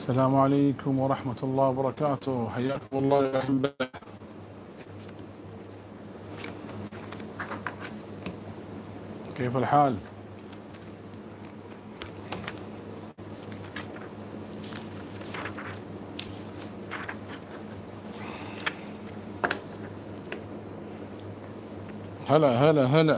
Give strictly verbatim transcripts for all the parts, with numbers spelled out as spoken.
السلام عليكم ورحمة الله وبركاته. حياكم الله يا أحبة. كيف الحال؟ هلا هلا هلا.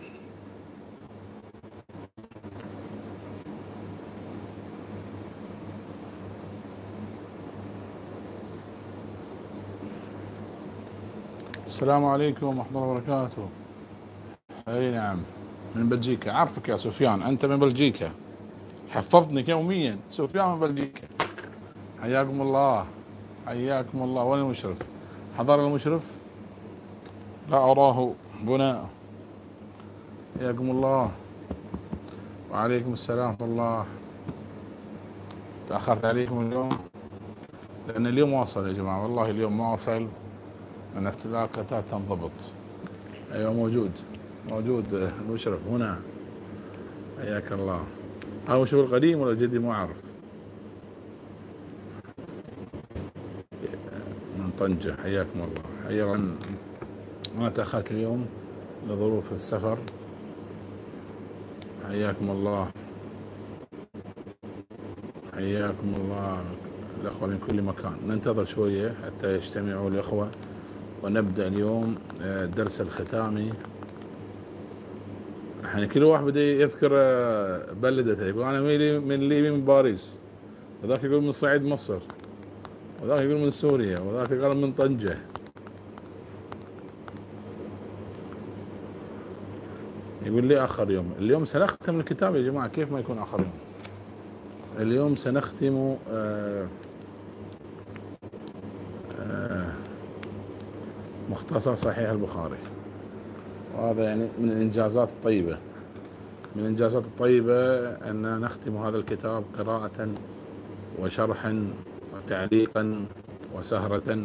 السلام عليكم ورحمة الله وبركاته. اي نعم، من بلجيكا. عارفك يا سفيان، انت من بلجيكا، حفظتني يوميا. سفيان من بلجيكا. حياكم الله حياكم الله. وين المشرف؟ حضر المشرف؟ لا أراه. بناء. حياكم الله. وعليكم السلام ورحمة الله. تأخرت عليكم اليوم لأن اليوم واصل يا جماعة، والله اليوم واصل. من اختلاقتها تنضبط. أيوة موجود موجود المشرف هنا. حياك الله. هذا المشرف القديم ولا الجديد؟ ما أعرف. من طنجة. حياكم الله. حيا. أنا تأخرت اليوم لظروف السفر. حياكم الله حياكم الله الأخوة من كل مكان. ننتظر شوية حتى يجتمعوا الأخوة ونبدأ اليوم الدرس الختامي. يعني كل واحد بده يذكر بلدته، يقول أنا من ليبيا من باريس، وذاك يقول من صعيد مصر، وذاك يقول من سوريا، وذاك يقول من طنجة. يقول لي آخر يوم. اليوم سنختم الكتاب يا جماعة، كيف ما يكون آخر يوم؟ اليوم سنختم آه آه مختصر صحيح البخاري، وهذا يعني من الإنجازات الطيبة. من الإنجازات الطيبة أن نختم هذا الكتاب قراءة وشرحا وتعليقا وسهرة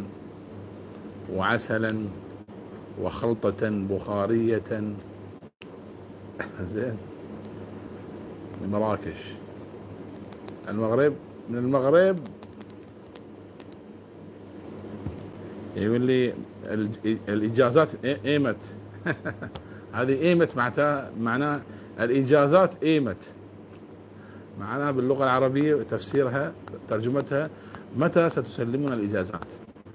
وعسلا وخلطة بخارية. زين. من مراكش، المغرب. من المغرب. يقول لي الإجازات إيمت. هذه إيمت معناتها معناه الإجازات إيمت، معناها باللغة العربية تفسيرها ترجمتها متى ستسلمون الإجازات.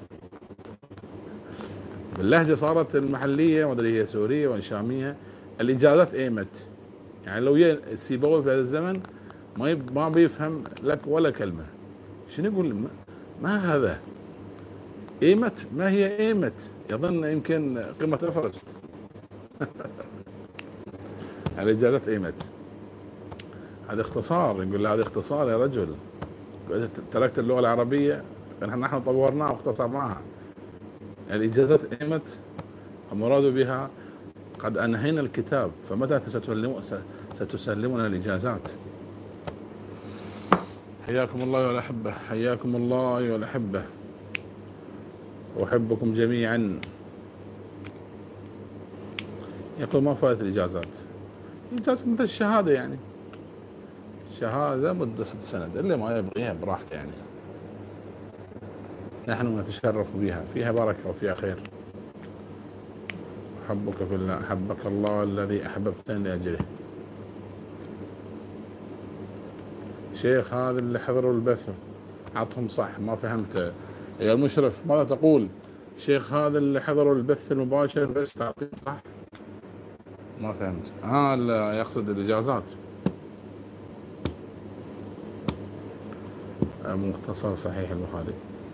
باللهجة صارت المحلية ودري هي سورية وشامية. الإجازات إيمت، يعني لو السيبوي في هذا الزمن ما ما بيفهم لك ولا كلمة. شنو يقول؟ ما هذا إيمت؟ ما هي إيمت؟ يظن يمكن قيمة أفرست. الإجازات إيمت، هذا اختصار. يقول له هذا اختصار يا رجل، تركت اللغة العربية نحن طورناها واختصرناها. الإجازات إيمت، المراد بها قد أنهينا الكتاب، فمتى ستسلمون الإجازات؟ حياكم الله والأحبة. حياكم الله والأحبة. أحبكم جميعا. يقول ما فائدة الإجازات؟ إجازة مثل الشهادة، يعني شهادة مدة ست سنة، اللي ما يبغيها براحته. يعني نحن نتشرف بها، فيها بركة وفيها خير. أحبك في الله، أحبك الله الذي أحببتني لأجله. شيخ هذا اللي حضروا البث عطهم صح، ما فهمت يا المشرف ماذا تقول؟ شيخ هذا اللي حضروا البث المباشر بس تعطيه صح؟ ما فهمت. ها لا يقصد الإجازات. مختصر صحيح البخاري.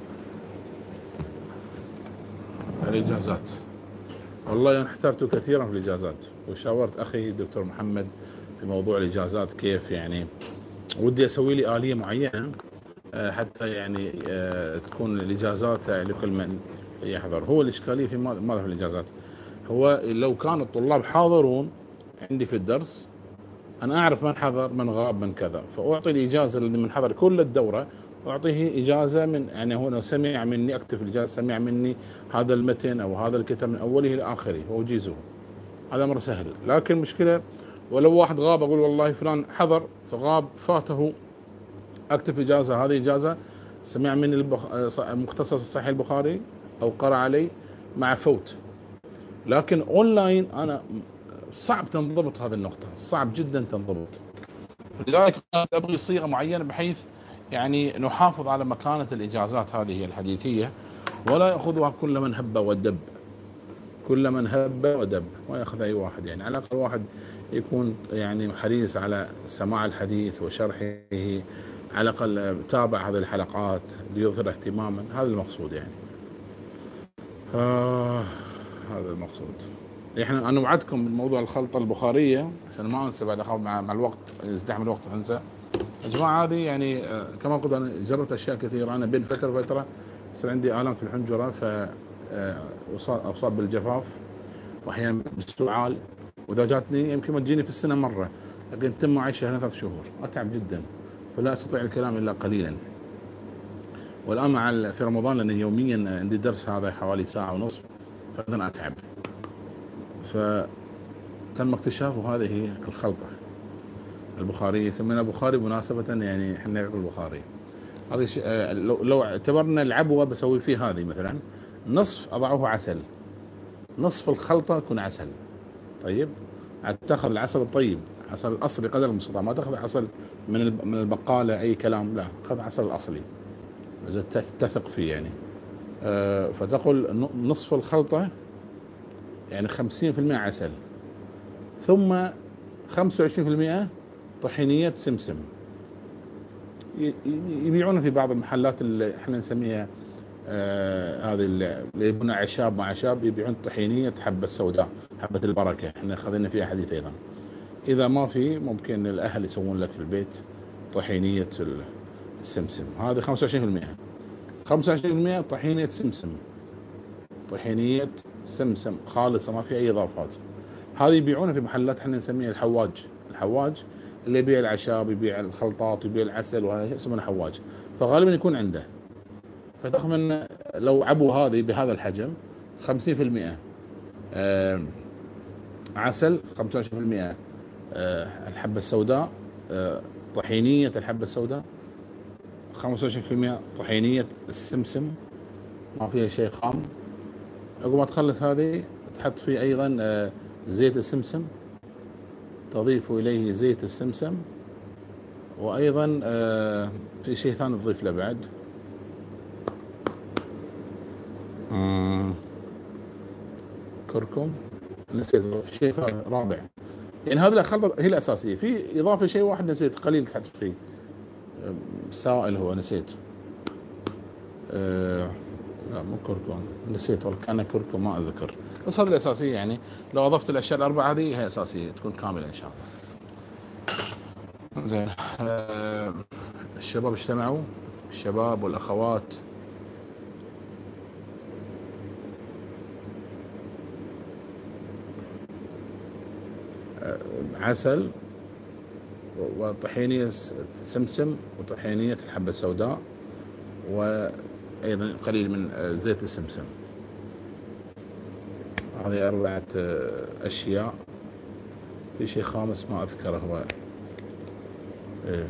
الإجازات، والله أنا احترت كثيرا في الإجازات، وشاورت أخي دكتور محمد في موضوع الإجازات. كيف يعني ودي أسوي لي آلية معينة حتى يعني تكون الإجازات لكل من يحضر. هو الإشكالية في ماذا في الإجازات؟ هو لو كان الطلاب حاضرون عندي في الدرس، أنا أعرف من حضر من غاب من كذا، فأعطي الإجازة اللي من حضر كل الدورة، أعطيه إجازة من يعني هو سمع مني، أكتب الإجازة سمع مني هذا المتن أو هذا الكتاب من أوله إلى آخره وأجيزه. هذا أمر سهل. لكن مشكلة ولو واحد غاب أقول والله فلان حضر فغاب فاته أكتب إجازة، هذه إجازة سمع من البخ... مختصر صحيح البخاري أو قرأ علي مع فوت. لكن أونلاين أنا صعب تنضبط هذه النقطة، صعب جدا تنضبط. لذلك أبغي صيغة معينة بحيث يعني نحافظ على مكانة الإجازات هذه الحديثية، ولا يأخذها كل من هب ودب، كل من هب ودب، ما يأخذ أي واحد. يعني على الأقل واحد يكون يعني حريص على سماع الحديث وشرحه، على الأقل تابع هذه الحلقات ليظهر اهتماما. هذا المقصود يعني. آه هذا المقصود. احنا انا وعدتكم بموضوع الخلطه البخاريه عشان ما انسى، بعد اخاف مع, مع الوقت يزدحم الوقت انسى. يا جماعه هذه يعني آه كما قلت انا جربت اشياء كثيره. انا بين فتره وفتره يصير عندي الام في الحنجره، ف آه اصاب بالجفاف واحيانا بالسعال، واذا جاتني يمكن ما تجيني في السنه مره، لكن تم معي شهرين ثلاث شهور اتعب جدا، فلا استطيع الكلام الا قليلا. والان مع في رمضان لان يوميا عندي درس هذا حوالي ساعه ونصف، فاذا اتعب. فتم اكتشاف هذه الخلطة البخارية، سمينا بخاري مناسبة يعني احنا نعرف البخاري. هذه لو, لو اعتبرنا العبوة بسوي فيه هذه مثلا نصف أضعه عسل، نصف الخلطة يكون عسل. طيب تأخذ العسل الطيب، عسل الأصلي قدر المستطاع، ما تأخذ عسل من من البقالة أي كلام، لا، خذ عسل الأصلي إذا تثق فيه يعني. أه فتقول نصف الخلطة يعني خمسين في المئة عسل، ثم خمسة وعشرين في المئة طحينية سمسم. يبيعون في بعض المحلات اللي احنا نسميها آه هذه اللي يبون عشاب مع عشاب، يبيعون طحينية حبة السوداء، حبة البركة، احنا خذينا فيها حديث ايضا. اذا ما في ممكن الاهل يسوون لك في البيت طحينية السمسم. هذه خمسة وعشرين في المئة. خمسة وعشرين في المئة طحينية سمسم، طحينية سمسم خالصة ما في اي اضافات. هذه يبيعونها في محلات احنا نسميها الحواج. الحواج اللي يبيع العشاب، يبيع الخلطات، يبيع العسل، وهذا اسمه الحواج، فغالبا يكون عنده. فتاخذ من لو عبوا هذه بهذا الحجم خمسين في المئة آه عسل، خمسة وعشرين في المئة آه الحبة السوداء، آه طحينية الحبة السوداء، خمسة وعشرين في المئة طحينية السمسم ما فيها شيء خام. عقب ما تخلص هذه تحط فيه ايضا آه زيت السمسم، تضيف إليه زيت السمسم، وأيضا آه في شيء ثاني تضيف له بعد كركم، نسيت شيء ثاني رابع. يعني هذه الخلطة هي الأساسية. في إضافة شيء واحد نسيت قليل تحط فيه سائل، هو نسيت آه لا مو كركم، نسيت والله كان كركم ما أذكر. بس هذه الأساسية يعني. لو أضفت الأشياء الأربعة هذه هي أساسية تكون كاملة إن شاء الله. زين آه الشباب اجتمعوا، الشباب والأخوات. عسل وطحينية سمسم وطحينية الحبة السوداء، وأيضا قليل من زيت السمسم. هذه أربعة أشياء. في شيء خامس ما أذكره هو إيه.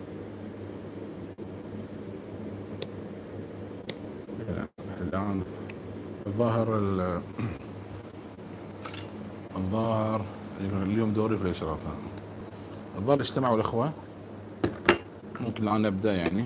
الآن الظاهر الظاهر اليوم دوري في الإشراف. الظاهر اجتمعوا الأخوة، ممكن الآن نبدأ يعني.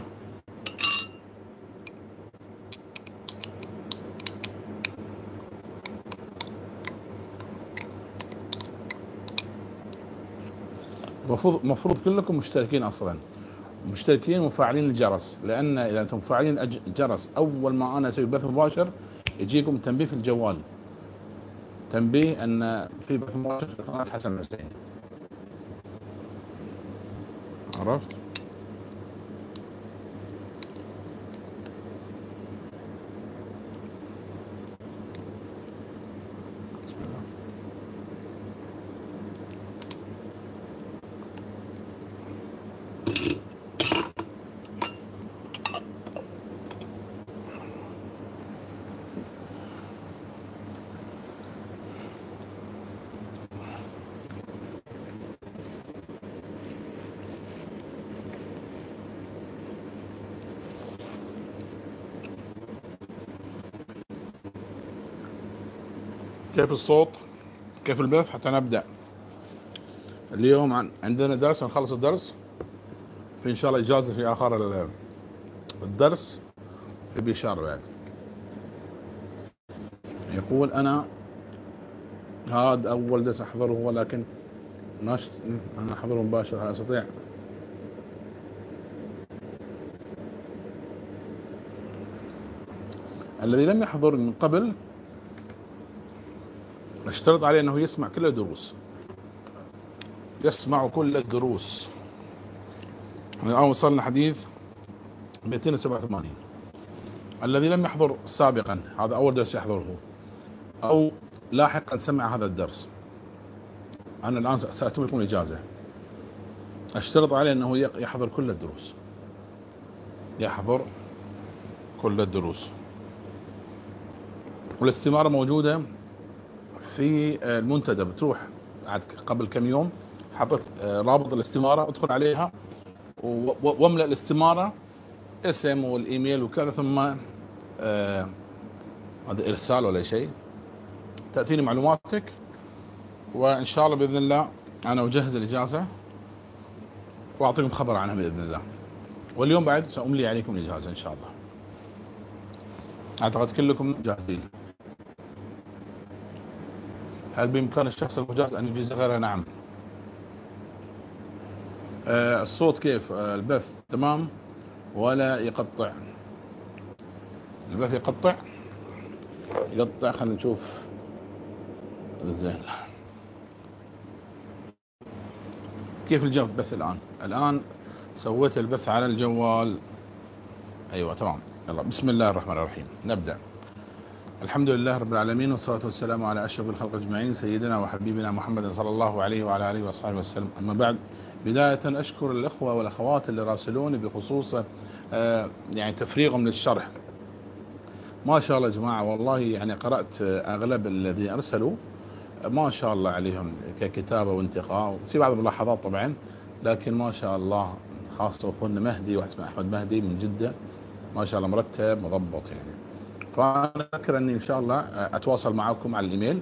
مفروض مفروض كلكم مشتركين أصلا، مشتركين ومفعلين الجرس، لأن إذا أنتم مفعلين الجرس أول ما أنا أسوي بث مباشر يجيكم تنبيه في الجوال، تنبيه أن في بث مباشر في قناة حسن الحسين. عرفت؟ كيف الصوت، كيف البث، حتى نبدأ اليوم. عن عندنا درس، نخلص الدرس في إن شاء الله إجازة في آخر الدرس في بشار بعد. يقول أنا هذا أول درس أحضره، ولكن ما شت... أنا أحضره مباشر، هل أستطيع؟ الذي لم يحضر من قبل نشترط عليه أنه يسمع كل الدروس، يسمع كل الدروس. الآن وصلنا حديث مئتين وسبعة وثمانين. الذي لم يحضر سابقا، هذا أول درس يحضره، أو لاحقا سمع هذا الدرس، أنا الآن سأتم لكم إجازة، أشترط عليه أنه يحضر كل الدروس، يحضر كل الدروس. والاستمارة موجودة في المنتدى، بتروح قبل كم يوم حطيت رابط الاستمارة، ادخل عليها واملأ الاستمارة، اسم والايميل وكذا، ثم آه هذا ارسال ولا شيء، تأتيني معلوماتك، وان شاء الله بإذن الله انا اجهز الاجازة واعطيكم خبر عنها بإذن الله. واليوم بعد سأملي عليكم الاجازة ان شاء الله، اعتقد كلكم جاهزين. هل بإمكان الشخص المجاز أن يجيز غيره؟ نعم. آه الصوت كيف؟ آه البث تمام ولا يقطع؟ البث يقطع يقطع خلينا نشوف. زين، كيف الجو البث الآن؟ الآن سويت البث على الجوال. أيوة تمام. يلا بسم الله الرحمن الرحيم، نبدأ. الحمد لله رب العالمين، والصلاة والسلام على أشرف الخلق أجمعين، سيدنا وحبيبنا محمد صلى الله عليه وعلى آله وصحبه وسلم. أما بعد، بداية أشكر الأخوة والأخوات اللي راسلوني بخصوص آه يعني تفريغهم للشرح. ما شاء الله يا جماعة، والله يعني قرأت أغلب الذي أرسلوا، ما شاء الله عليهم ككتابة وانتقاء، في بعض الملاحظات طبعا، لكن ما شاء الله، خاصة أخونا مهدي، واحد اسمه أحمد مهدي من جدة، ما شاء الله مرتب مضبط يعني. فأنا أذكر أني إن شاء الله أتواصل معكم على الإيميل،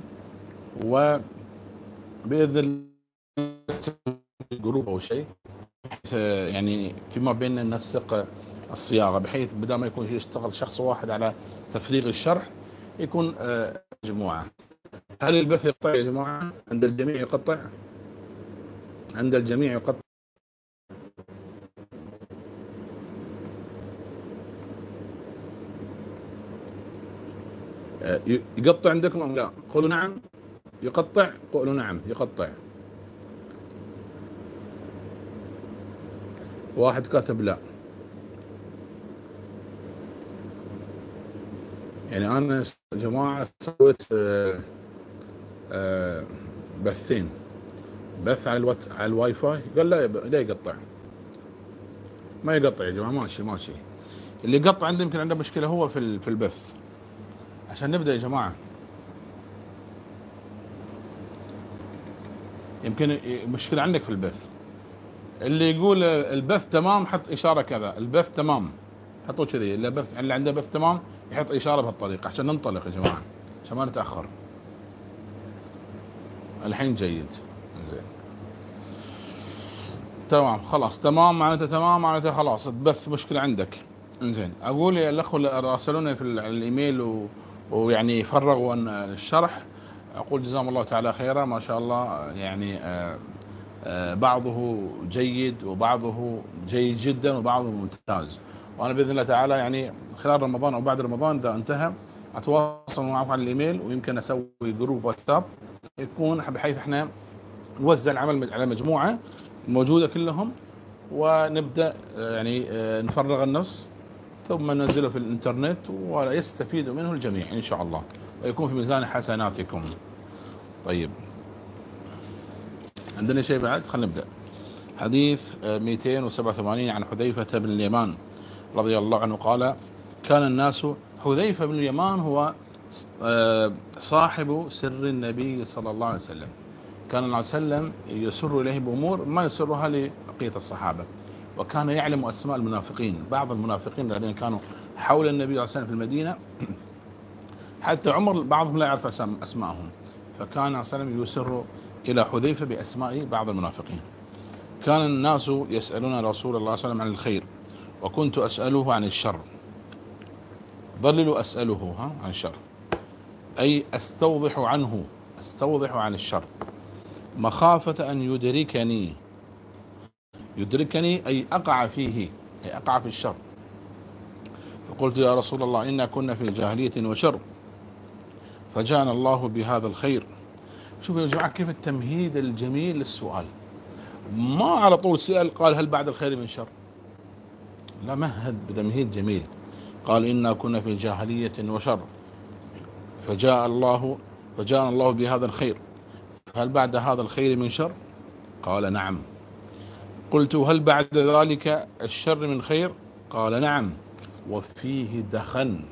وبإذن الله جروب أو شيء يعني فيما بيننا ننسق الصياغة، بحيث بدل ما يكون يشتغل شخص واحد على تفريغ الشرح، يكون مجموعة. هل البث يقطع يا جماعة؟ عند الجميع يقطع؟ عند الجميع يقطع؟ يقطع عندكم أم لا؟ قولوا نعم. يقطع؟ قولوا نعم يقطع. واحد كاتب لا. يعني أنا يا جماعة سويت آه آه بثين، بث على الوات على الواي فاي، قال لا لا يقطع، ما يقطع يا جماعة، ماشي ماشي. اللي يقطع عنده يمكن عنده مشكلة هو في في البث. عشان نبدأ يا جماعة، يمكن مشكلة عندك في البث. اللي يقول البث تمام حط إشارة كذا، البث تمام حطوا كذي، اللي بث اللي عنده بث تمام يحط إشارة بهالطريقة عشان ننطلق يا جماعة، عشان ما نتأخر. الحين جيد، زين تمام خلاص، تمام معناته تمام معناته خلاص البث مشكلة عندك. زين، أقول يا الأخوة اللي راسلوني في الإيميل و... ويعني فرغوا الشرح، أقول جزاهم الله تعالى خيرا، ما شاء الله يعني آآ آآ بعضه جيد وبعضه جيد جدا وبعضه ممتاز. وأنا بإذن الله تعالى يعني خلال رمضان أو بعد رمضان إذا انتهى أتواصل معكم على الإيميل، ويمكن أسوي جروب واتساب يكون بحيث إحنا نوزع العمل على مجموعة موجودة كلهم، ونبدأ يعني نفرغ النص ثم ننزله في الانترنت ويستفيد منه الجميع إن شاء الله، ويكون في ميزان حسناتكم. طيب، عندنا شيء بعد؟ خلينا نبدأ. حديث مئتين وسبعة وثمانين عن حذيفة بن اليمان رضي الله عنه قال: كان الناس، حذيفة بن اليمان هو صاحب سر النبي صلى الله عليه وسلم، كان الله عليه وسلم يسر إليه بأمور ما يسرها لبقية الصحابة، وكان يعلم أسماء المنافقين، بعض المنافقين الذين كانوا حول النبي صلى الله عليه وسلم في المدينة، حتى عمر بعضهم لا يعرف أسماءهم، فكان عليه وسلم يسر إلى حذيفة بأسماء بعض المنافقين. كان الناس يسألون رسول الله صلى الله عليه وسلم عن الخير وكنت أسأله عن الشر. ظللوا أسأله ها عن الشر، أي أستوضح عنه، أستوضح عن الشر مخافة أن يدركني، يدركني أي أقع فيه، أي أقع في الشر. فقلت يا رسول الله إنا كنا في جاهلية وشر فجاءنا الله بهذا الخير. شوفوا يا جماعة كيف التمهيد الجميل للسؤال، ما على طول سأل قال هل بعد الخير من شر، لا، مهد بتمهيد جميل. قال إنا كنا في جاهلية وشر فجاء الله فجاءنا الله بهذا الخير هل بعد هذا الخير من شر؟ قال نعم. قلت هل بعد ذلك الشر من خير؟ قال نعم وفيه دخن.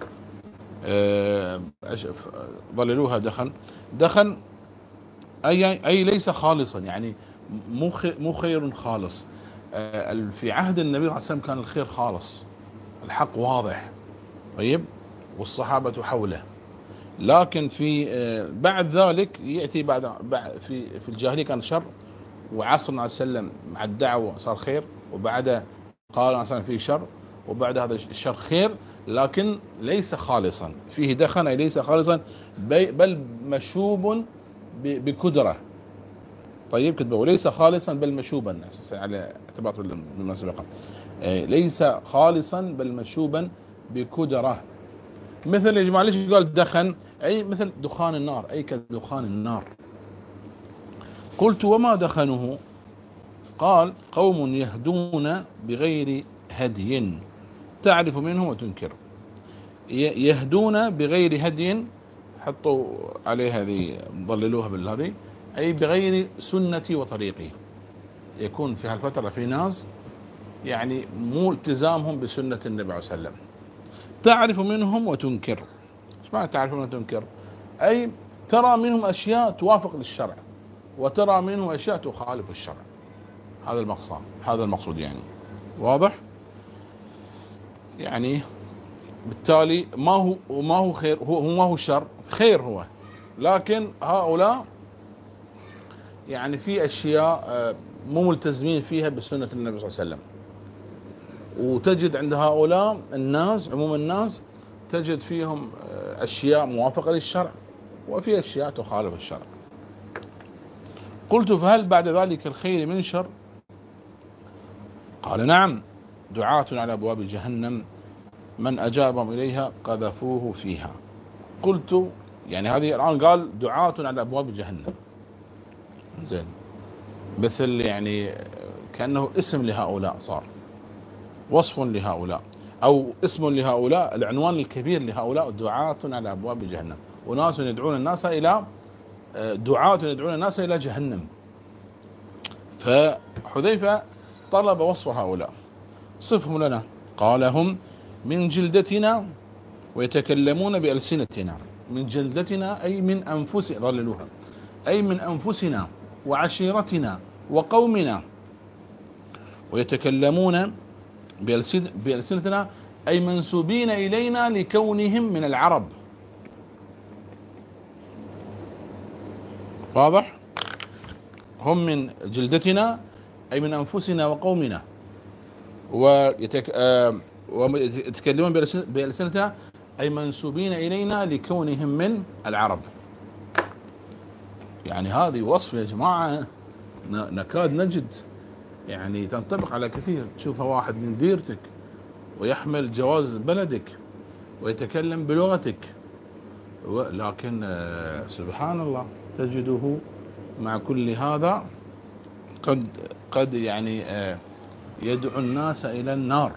أه ظللوها دخن. دخن أي, أي ليس خالصا، يعني مو خير خالص. أه في عهد النبي صلى الله عليه وسلم كان الخير خالص، الحق واضح، طيب، والصحابة حوله. لكن في أه بعد ذلك يأتي بعد, بعد في في الجاهلية كان شر، وعصرنا عليه وسلم مع الدعوة صار خير، وبعد قال عليه فيه شر، وبعد هذا الشر خير لكن ليس خالصا، فيه دخن أي ليس خالصا بل مشوب بكدرة. طيب كتبه وليس خالصا بل مشوبا على اعتبار بالمناسبة، ليس خالصا بل مشوبا بكدرة. مثل يا جماعة ليش قال دخن؟ أي مثل دخان النار، أي كدخان النار. قلت وما دخنه؟ قال قوم يهدون بغير هدي تعرف منه وتنكر. يهدون بغير هدي، حطوا عليه هذه ضللوها بالهذه، أي بغير سنتي وطريقي. يكون في هالفترة في ناس يعني مو التزامهم بسنة النبي عليه وسلم. تعرف منهم وتنكر. ايش معنى تعرف منهم وتنكر؟ أي ترى منهم أشياء توافق للشرع وترى منهم أشياء تخالف الشرع. هذا المقصود، هذا المقصود يعني واضح. يعني بالتالي ما هو ما هو خير، هو ما هو شر، خير هو، لكن هؤلاء يعني في أشياء مو ملتزمين فيها بسنة النبي صلى الله عليه وسلم. وتجد عند هؤلاء الناس، عموم الناس، تجد فيهم أشياء موافقة للشرع وفي أشياء تخالف الشرع. قلت فهل بعد ذلك الخير من شر؟ قال نعم، دعاة على أبواب جهنم من أجابهم إليها قذفوه فيها. قلت يعني هذه الآن قال دعاة على أبواب جهنم، زين، مثل يعني كأنه اسم لهؤلاء، صار وصف لهؤلاء أو اسم لهؤلاء، العنوان الكبير لهؤلاء دعاة على أبواب جهنم، وناس يدعون الناس إلى دعاة يدعون الناس إلى جهنم. فحذيفة طلب وصف هؤلاء، صفهم لنا. قال هم من جلدتنا ويتكلمون بألسنتنا. من جلدتنا أي من أنفسنا، ضللوها، أي من أنفسنا وعشيرتنا وقومنا. ويتكلمون بألسنتنا أي منسوبين إلينا لكونهم من العرب. واضح؟ هم من جلدتنا أي من أنفسنا وقومنا، ويتكلمون بألسنتنا أي منسوبين إلينا لكونهم من العرب. يعني هذه وصف يا جماعة نكاد نجد يعني تنطبق على كثير. تشوف واحد من ديرتك ويحمل جواز بلدك ويتكلم بلغتك، لكن سبحان الله تجده مع كل هذا قد قد يعني يدعو الناس إلى النار.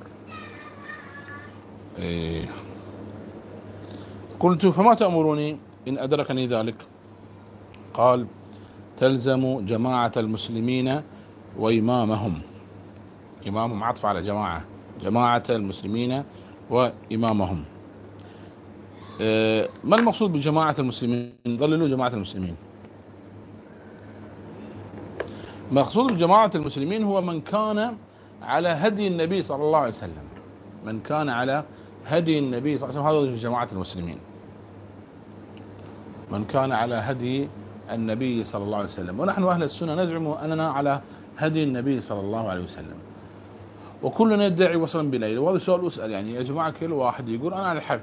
قلت فما تأمرني إن أدركني ذلك؟ قال تلزم جماعة المسلمين وإمامهم. إمامهم عطف على جماعة، جماعة المسلمين وإمامهم. ما المقصود بجماعة المسلمين؟ ضللوا جماعة المسلمين. مقصود بجماعة المسلمين هو من كان على هدي النبي صلى الله عليه وسلم، من كان على هدي النبي صلى الله عليه وسلم، هذا جماعة المسلمين. من كان على هدي النبي صلى الله عليه وسلم. ونحن أهل السنة نزعم أننا على هدي النبي صلى الله عليه وسلم، وكلنا يدعي وصلا بليل. وهذا سؤال أسأل، يعني يا جماعة كل واحد يقول أنا على الحق،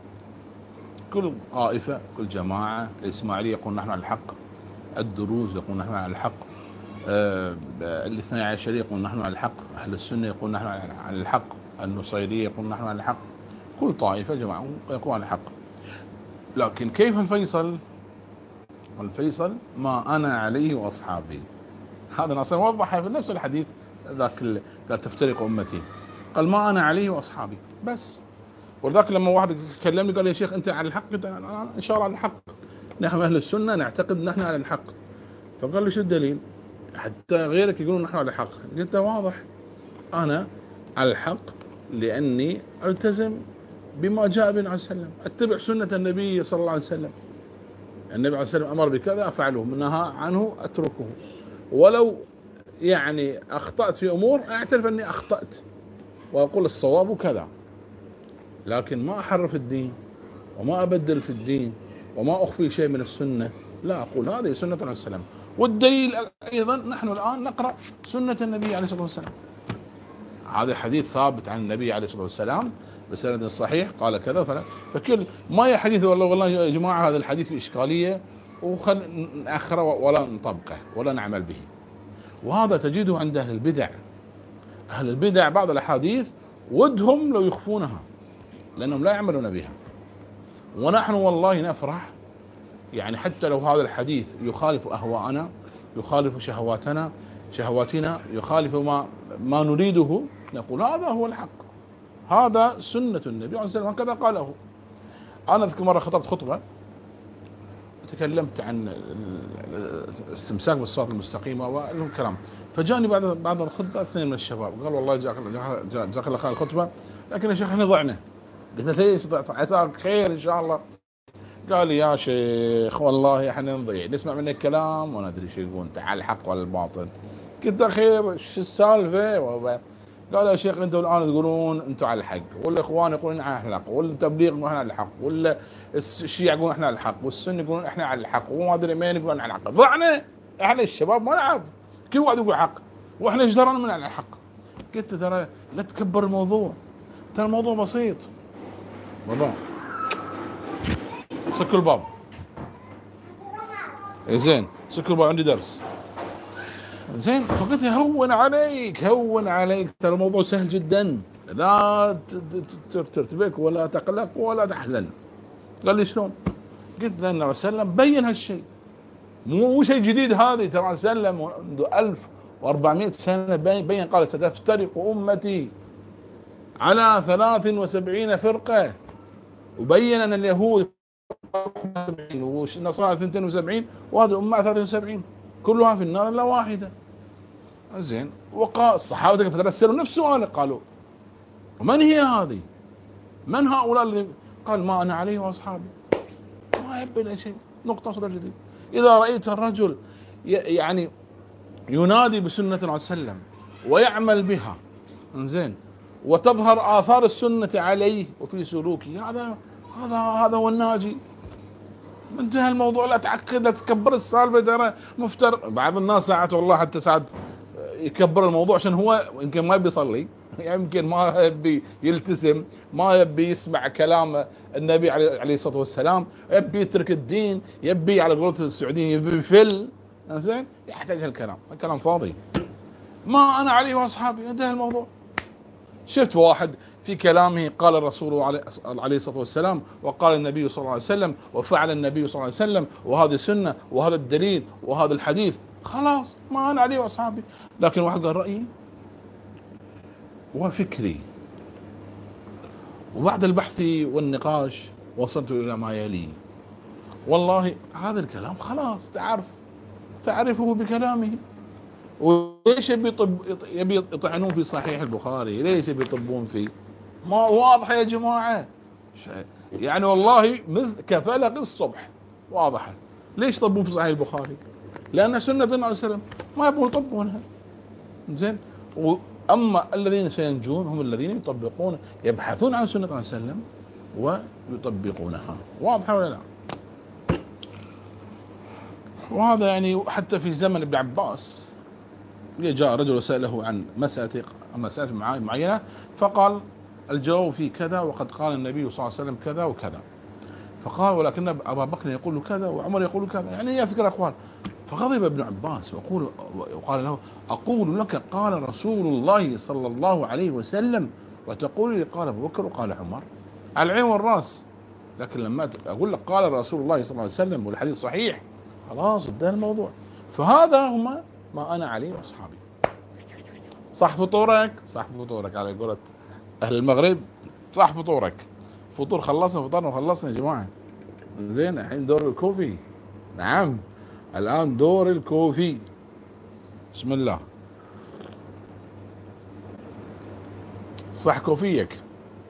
كل طائفة كل جماعة، الإسماعيلية يقول نحن على الحق، الدروز يقول نحن على الحق، آه الاثنى عشرية يقول نحن على الحق، أهل السنة يقول نحن على الحق، النصيرية يقول نحن على الحق، كل طائفة جماعة يقول على الحق. لكن كيف الفيصل؟ والفيصل ما أنا عليه وأصحابي. هذا ناصر وضحها في نفس الحديث ذاك لا تفترق أمتي، قال ما أنا عليه وأصحابي بس. ولذلك لما واحد كلمني قال يا شيخ أنت على الحق، قلت أنا إن شاء الله على الحق، نحن أهل السنة نعتقد نحن على الحق. فقال لي شو الدليل؟ حتى غيرك يقولون نحن على الحق. قلت واضح، أنا على الحق لأني ألتزم بما جاء به عليه وسلم، أتبع سنة النبي صلى الله عليه وسلم. النبي عليه وسلم أمر بكذا أفعله، نهى عنه أتركه. ولو يعني أخطأت في أمور أعترف أني أخطأت وأقول الصواب كذا، لكن ما أحرف الدين وما أبدل في الدين وما أخفي شيء من السنة، لا أقول هذه سنة عليه السلام. والدليل أيضا نحن الآن نقرأ سنة النبي عليه الصلاة والسلام، هذا حديث ثابت عن النبي عليه الصلاة والسلام بسند صحيح قال كذا فلا. فكل ما هي حديث والله والله يا جماعة هذا الحديث في إشكالية وخل نأخره ولا نطبقه ولا نعمل به. وهذا تجده عند أهل البدع. أهل البدع بعض الأحاديث ودهم لو يخفونها لأنهم لا يعملون بها، ونحن والله نفرح يعني حتى لو هذا الحديث يخالف أهواءنا، يخالف شهواتنا شهواتنا يخالف ما ما نريده، نقول هذا هو الحق، هذا سنة النبي عليه الصلاة والسلام هكذا قاله. أنا أذكر مرة خطبت خطبة تكلمت عن الاستمساك بالصراط المستقيم والكلام، فجاني بعد بعد الخطبة اثنين من الشباب قال والله جزاك الله جزاك الله خير الخطبة، لكن يا شيخ احنا ضعنا. قلت ليش ضعت؟ عساك خير إن شاء الله. قال لي يا شيخ والله احنا نضيع، نسمع منك كلام وما ندري شو يقول، انت على الحق ولا الباطل. قلت خير شو السالفة؟ قال يا شيخ انتم الان تقولون انتم على الحق، والاخوان يقولون احنا على الحق، والتبليغ يقولون احنا على الحق، ولا الشيعة يقولون احنا على الحق، والسنة يقولون احنا على الحق، وما ادري مين يقولون على الحق. ضعنا احنا الشباب ما نعرف، كل واحد يقول حق واحنا ايش درنا من على الحق. قلت ترى لا تكبر الموضوع، ترى الموضوع بسيط والله. سكر الباب زين، سكر الباب عندي درس زين. فقلت هون عليك هون عليك، ترى الموضوع سهل جدا، لا ترتبك ولا تقلق ولا تحزن. قال لي شلون؟ قلت لأن النبي صلى الله عليه وسلم بين هالشيء، مو شيء جديد هذه، ترى سلم منذ ألف وأربعمائة سنة بين، قال ستفترق أمتي على ثلاث وسبعين فرقة، وبين أن اليهود والنصارى اثنتين وسبعين وهذه الأمة ثلاثة وسبعين كلها في النار إلا واحدة. زين. وقال الصحابة فترسلوا نفس سؤال، قالوا ومن هي هذه؟ من هؤلاء الذين؟ قال ما أنا عليه وأصحابي. ما يبي له شيء، نقطة صدر جديد. إذا رأيت الرجل يعني ينادي بسنة عليه وسلم ويعمل بها زين، وتظهر آثار السنة عليه وفي سلوكه، هذا هذا هذا هو الناجي. انتهى الموضوع، لا تعقد لا تكبر السالفة. ترى مفتر بعض الناس ساعات والله حتى ساعات يكبر الموضوع عشان هو يمكن ما يبي يصلي، يمكن ما يبي يلتزم، ما يبي يسمع كلام النبي عليه الصلاة والسلام، يبي يترك الدين، يبي على قولة السعوديين يبي يفل زين، يحتاج هالكلام، الكلام فاضي. ما أنا عليه وأصحابي، انتهى الموضوع. شفت واحد في كلامه قال الرسول عليه الصلاة والسلام وقال النبي صلى الله عليه وسلم وفعل النبي صلى الله عليه وسلم وهذه سنة وهذا الدليل وهذا الحديث، خلاص ما أنا عليه وأصحابي. لكن واحد قال رأيي وفكري، وبعد البحث والنقاش وصلت إلى ما يلي. والله هذا الكلام خلاص تعرف تعرفه بكلامه. وليش يبي يطب يبي يطعنون في صحيح البخاري؟ ليش يبي يطبون فيه؟ ما واضح يا جماعة يعني والله مثل كفلق الصبح واضحة. ليش يطبون في صحيح البخاري؟ لأن سنة النبي عليه السلام ما يبون يطبونها زين. أما الذين سينجون هم الذين يطبقون، يبحثون عن سنة النبي عليه السلام ويطبقونها. واضحة ولا لا؟ وهذا يعني حتى في زمن ابن عباس جاء رجل وسأله عن مسألة مسألة معينة فقال الجواب في كذا وقد قال النبي صلى الله عليه وسلم كذا وكذا، فقال ولكن أبا بكر يقول كذا وعمر يقول كذا، يعني يذكر أقوال. فغضب ابن عباس وقال, وقال له أقول لك قال رسول الله صلى الله عليه وسلم وتقول لي قال أبو بكر وقال عمر، على العين والرأس، لكن لما أقول لك قال رسول الله صلى الله عليه وسلم والحديث صحيح خلاص انتهى الموضوع. فهذا هما ما أنا عليه وأصحابي. صح فطورك، صح فطورك على قولة أهل المغرب، صح فطورك. فطور خلصنا، فطرنا وخلصنا يا جماعة. زين الحين دور الكوفي. نعم الآن دور الكوفي. بسم الله. صح كوفيك.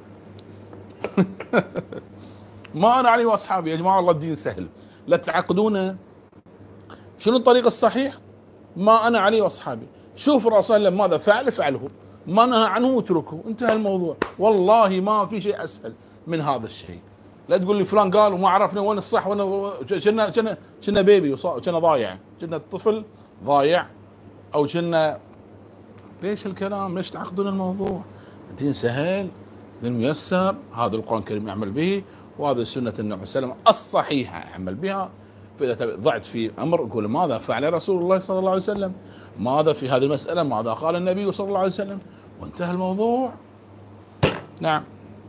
ما أنا عليه وأصحابي يا جماعة، والله الدين سهل، لا تعقدونه. شنو الطريق الصحيح؟ ما أنا عليه وأصحابي. شوف الرسول صلى الله عليه وسلم ماذا فعل فعله، ما نهى عنه اتركه، انتهى الموضوع. والله ما في شيء أسهل من هذا الشيء. لا تقول لي فلان قال وما عرفنا وين الصح وين، كنا كنا كنا بيبي وكنا ضايع، كنا الطفل ضايع أو كنا. ليش الكلام؟ ليش تعقدون الموضوع؟ الدين سهل، الدين ميسر. هذا القرآن الكريم يعمل به، وهذا سنة النبي صلى الله عليه وسلم الصحيحة يعمل بها. فإذا ضعت في أمر قول ماذا فعل رسول الله صلى الله عليه وسلم، ماذا في هذه المسألة، ماذا قال النبي صلى الله عليه وسلم، وانتهى الموضوع. نعم.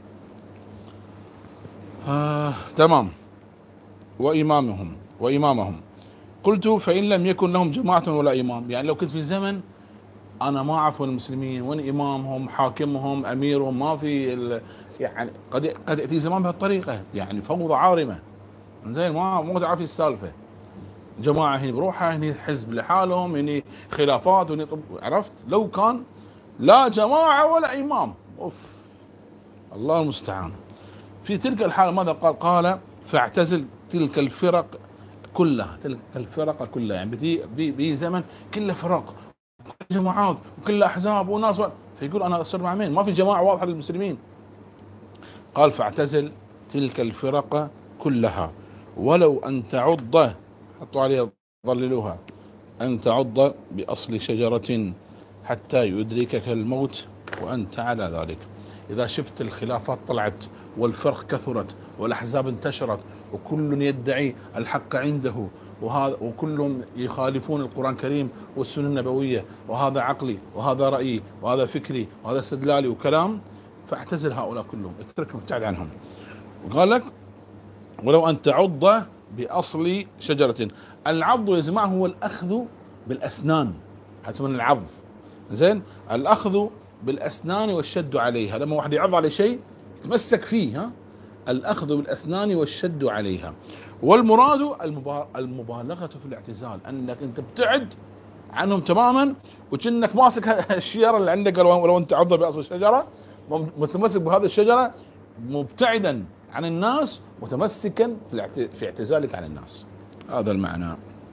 آه، تمام. وإمامهم وإمامهم قلت فإن لم يكن لهم جماعة ولا إمام، يعني لو كنت في زمن أنا ما أعرف المسلمين وين إمامهم حاكمهم أميرهم، ما في ال... يعني قد قد يأتي زمان بهالطريقة، يعني فوضى عارمة. زين ما مو تعرف السالفة، جماعة هني بروحها، هني حزب لحالهم، هني خلافات، هني طب... عرفت. لو كان لا جماعة ولا إمام، أوف الله المستعان. في تلك الحالة ماذا قال؟ قال فاعتزل تلك الفرق كلها، تلك الفرق كلها، يعني بتي بي, بي زمن كله فرق جماعات وكل أحزاب وناس و... فيقول أنا أصير مع مين؟ ما في جماعة واضحة للمسلمين. قال فاعتزل تلك الفرق كلها ولو أن تعض، حطوا عليها ظللوها، أن تعض بأصل شجرة حتى يدركك الموت وأنت على ذلك. إذا شفت الخلافات طلعت والفرق كثرت والأحزاب انتشرت وكل يدعي الحق عنده، وهذا وكلهم يخالفون القرآن الكريم والسنة النبوية، وهذا عقلي وهذا رأيي وهذا فكري وهذا استدلالي وكلام، فاعتزل هؤلاء كلهم، اتركهم ابتعد عنهم. وقال لك ولو أن تعض بأصل شجرة. العض يا جماعة هو الأخذ بالأسنان، حسب من العض. زين الأخذ بالأسنان والشد عليها، لما واحد يعض على شيء تمسك فيه، ها، الأخذ بالأسنان والشد عليها. والمراد المبالغة في الاعتزال، أنك أنت ابتعد عنهم تماما وكأنك ماسك الشجرة اللي عندك. ولو أنت عض بأصل الشجرة، متمسك بهذه الشجرة مبتعدا عن الناس متمسكا في اعتزالك عن الناس. هذا المعنى.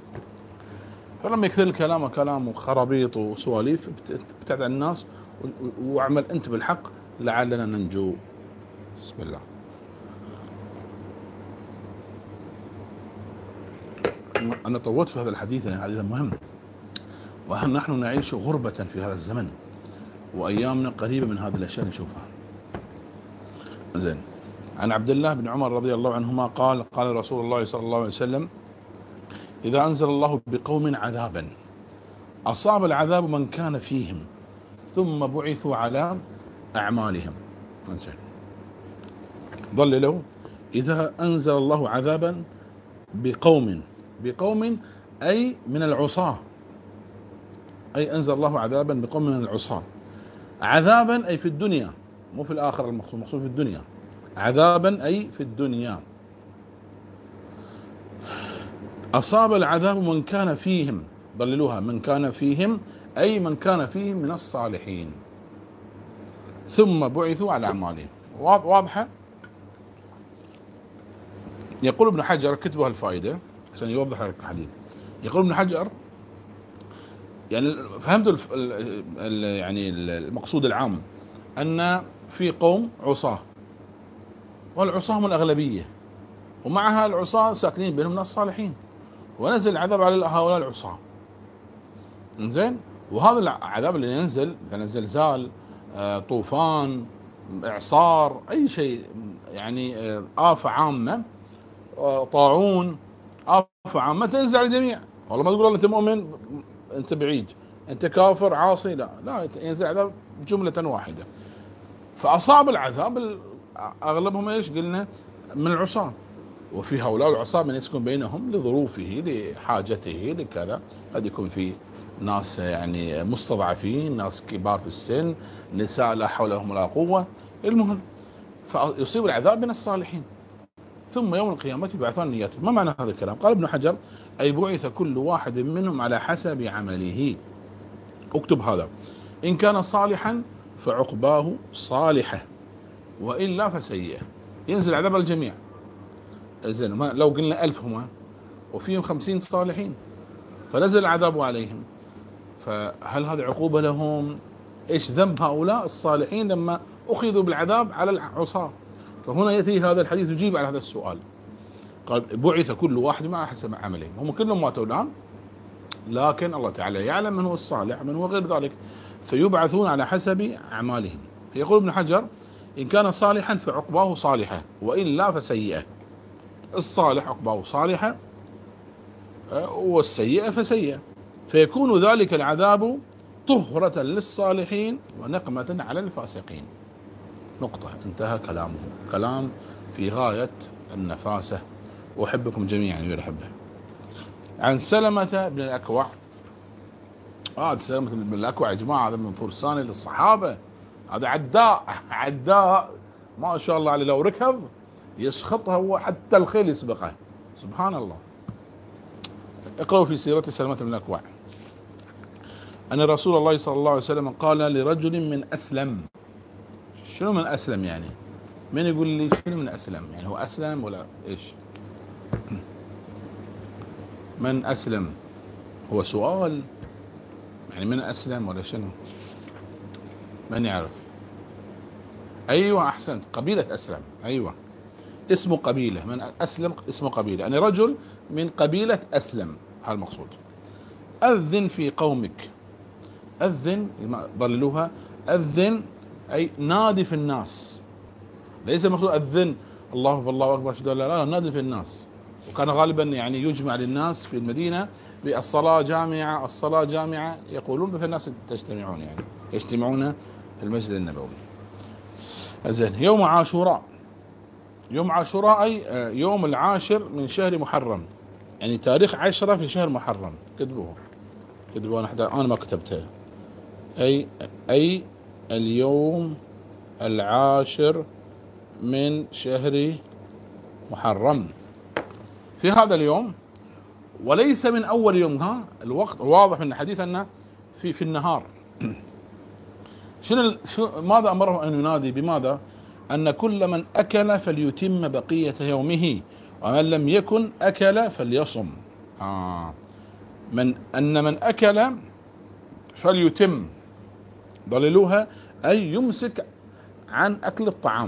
فلما يكثر الكلام كلام وخرابيط وسواليف ابتعد عن الناس واعمل أنت بالحق لعلنا ننجو. بسم الله. أنا طولت في هذا الحديث، يعني حديث مهم، ونحن نعيش غربة في هذا الزمن، وأيامنا قريبة من هذه الأشياء نشوفها. زين. عن عبد الله بن عمر رضي الله عنهما قال قال رسول الله صلى الله عليه وسلم إذا أنزل الله بقوم عذابا أصاب العذاب من كان فيهم ثم بعثوا على أعمالهم. ظل له إذا أنزل الله عذابا بقوم، بقوم أي من العصاة، أي أنزل الله عذابا بقوم من العصاة. عذابا أي في الدنيا، مو في الآخرة، المقصود المقصود في الدنيا. عذابا أي في الدنيا. أصاب العذاب من كان فيهم، ضللوها، من كان فيهم أي من كان فيهم من الصالحين ثم بعثوا على أعمالهم. واضحة. يقول ابن حجر، كتبوا الفائدة عشان يوضح الحديث. يقول ابن حجر يعني فهمتوا ال ال يعني المقصود العام أن في قوم عصاة، والعصاة هم الأغلبية، ومعها العصاة ساكنين بينهم ناس صالحين، ونزل العذاب على هؤلاء العصاة. إنزين، وهذا العذاب اللي ينزل مثلا زلزال، آه، طوفان، إعصار، أي شيء يعني آه، آفة عامة، آه، طاعون، آفة عامة تنزل على الجميع. والله ما تقول أنت مؤمن أنت بعيد، أنت كافر عاصي، لا لا، ينزل عذاب جملة واحدة. فأصاب العذاب أغلبهم إيش قلنا من العصاة، وفي هؤلاء العصاة من يسكن بينهم لظروفه لحاجته لكذا، قد يكون في ناس يعني مستضعفين، ناس كبار في السن، نساء لا حول لهم ولا قوة، المهم فيصيب العذاب من الصالحين. ثم يوم القيامة يبعثون نياتهم. ما معنى هذا الكلام؟ قال ابن حجر: أي بعث كل واحد منهم على حسب عمله. اكتب هذا: إن كان صالحا فعقباه صالحة، وإلا فسيئة. ينزل عذاب الجميع. زين، لو قلنا ألف هما وفيهم خمسين صالحين فنزل العذاب عليهم، فهل هذه عقوبة لهم؟ إيش ذنب هؤلاء الصالحين لما أخذوا بالعذاب على العصاة؟ فهنا يأتي هذا الحديث يجيب على هذا السؤال. قال: بعث كل واحد ما حسب عمله. هم كلهم ماتوا الآن، لكن الله تعالى يعلم من هو الصالح من هو غير ذلك، فيبعثون على حسب أعمالهم. يقول ابن حجر: إن كان صالحا فعقباه صالحة، وإلا فسيئة. الصالح عقباه صالحة، والسيئة فسيئة، فيكون ذلك العذاب طهرة للصالحين ونقمة على الفاسقين. نقطة، انتهى كلامه. كلام في غاية النفاسة، وأحبكم جميعا يرحبه. عن سلمة بن الأكوع. آه سلمة بن الأكوع يا جماعة هذا من فرسان للصحابة، هذا عداء عداء ما شاء الله عليه، لو ركض يسخطها وحتى الخيل يسبقه، سبحان الله. اقرأوا في سيرة سلمة بن الأكوع أن رسول الله صلى الله عليه وسلم قال لرجل من أسلم. شنو من أسلم يعني؟ من يقول لي شنو من أسلم يعني؟ هو أسلم ولا إيش؟ من أسلم هو سؤال يعني، من أسلم ولا شنو؟ من يعرف؟ أيوة أحسنت، قبيلة أسلم. أيوة، اسمه قبيلة. من أسلم اسمه قبيلة، يعني رجل من قبيلة أسلم، هذا المقصود. أذن في قومك. أذن ضللوها، أذن أي نادي في الناس، ليس المقصود أذن الله بالله أكبر أشهد أن لا إله إلا الله، نادي في الناس. وكان غالبا يعني يجمع للناس في المدينة بالصلاة جامعة، الصلاة جامعة يقولون، فالناس تجتمعون يعني يجتمعون في المسجد النبوي. أزين، يوم عاشوراء. يوم عاشوراء أي يوم العاشر من شهر محرم، يعني تاريخ عشرة في شهر محرم. كتبوه كتبوه أنا, أنا ما كتبته. أي أي اليوم العاشر من شهر محرم، في هذا اليوم، وليس من أول يوم. ها الوقت واضح من الحديث أنه في في النهار. شنو شو ماذا أمره أن ينادي؟ بماذا؟ أن كل من أكل فليتم بقية يومه، ومن لم يكن أكل فليصم. آه. من أن من أكل فليتم، ضللوها أي يمسك عن أكل الطعام،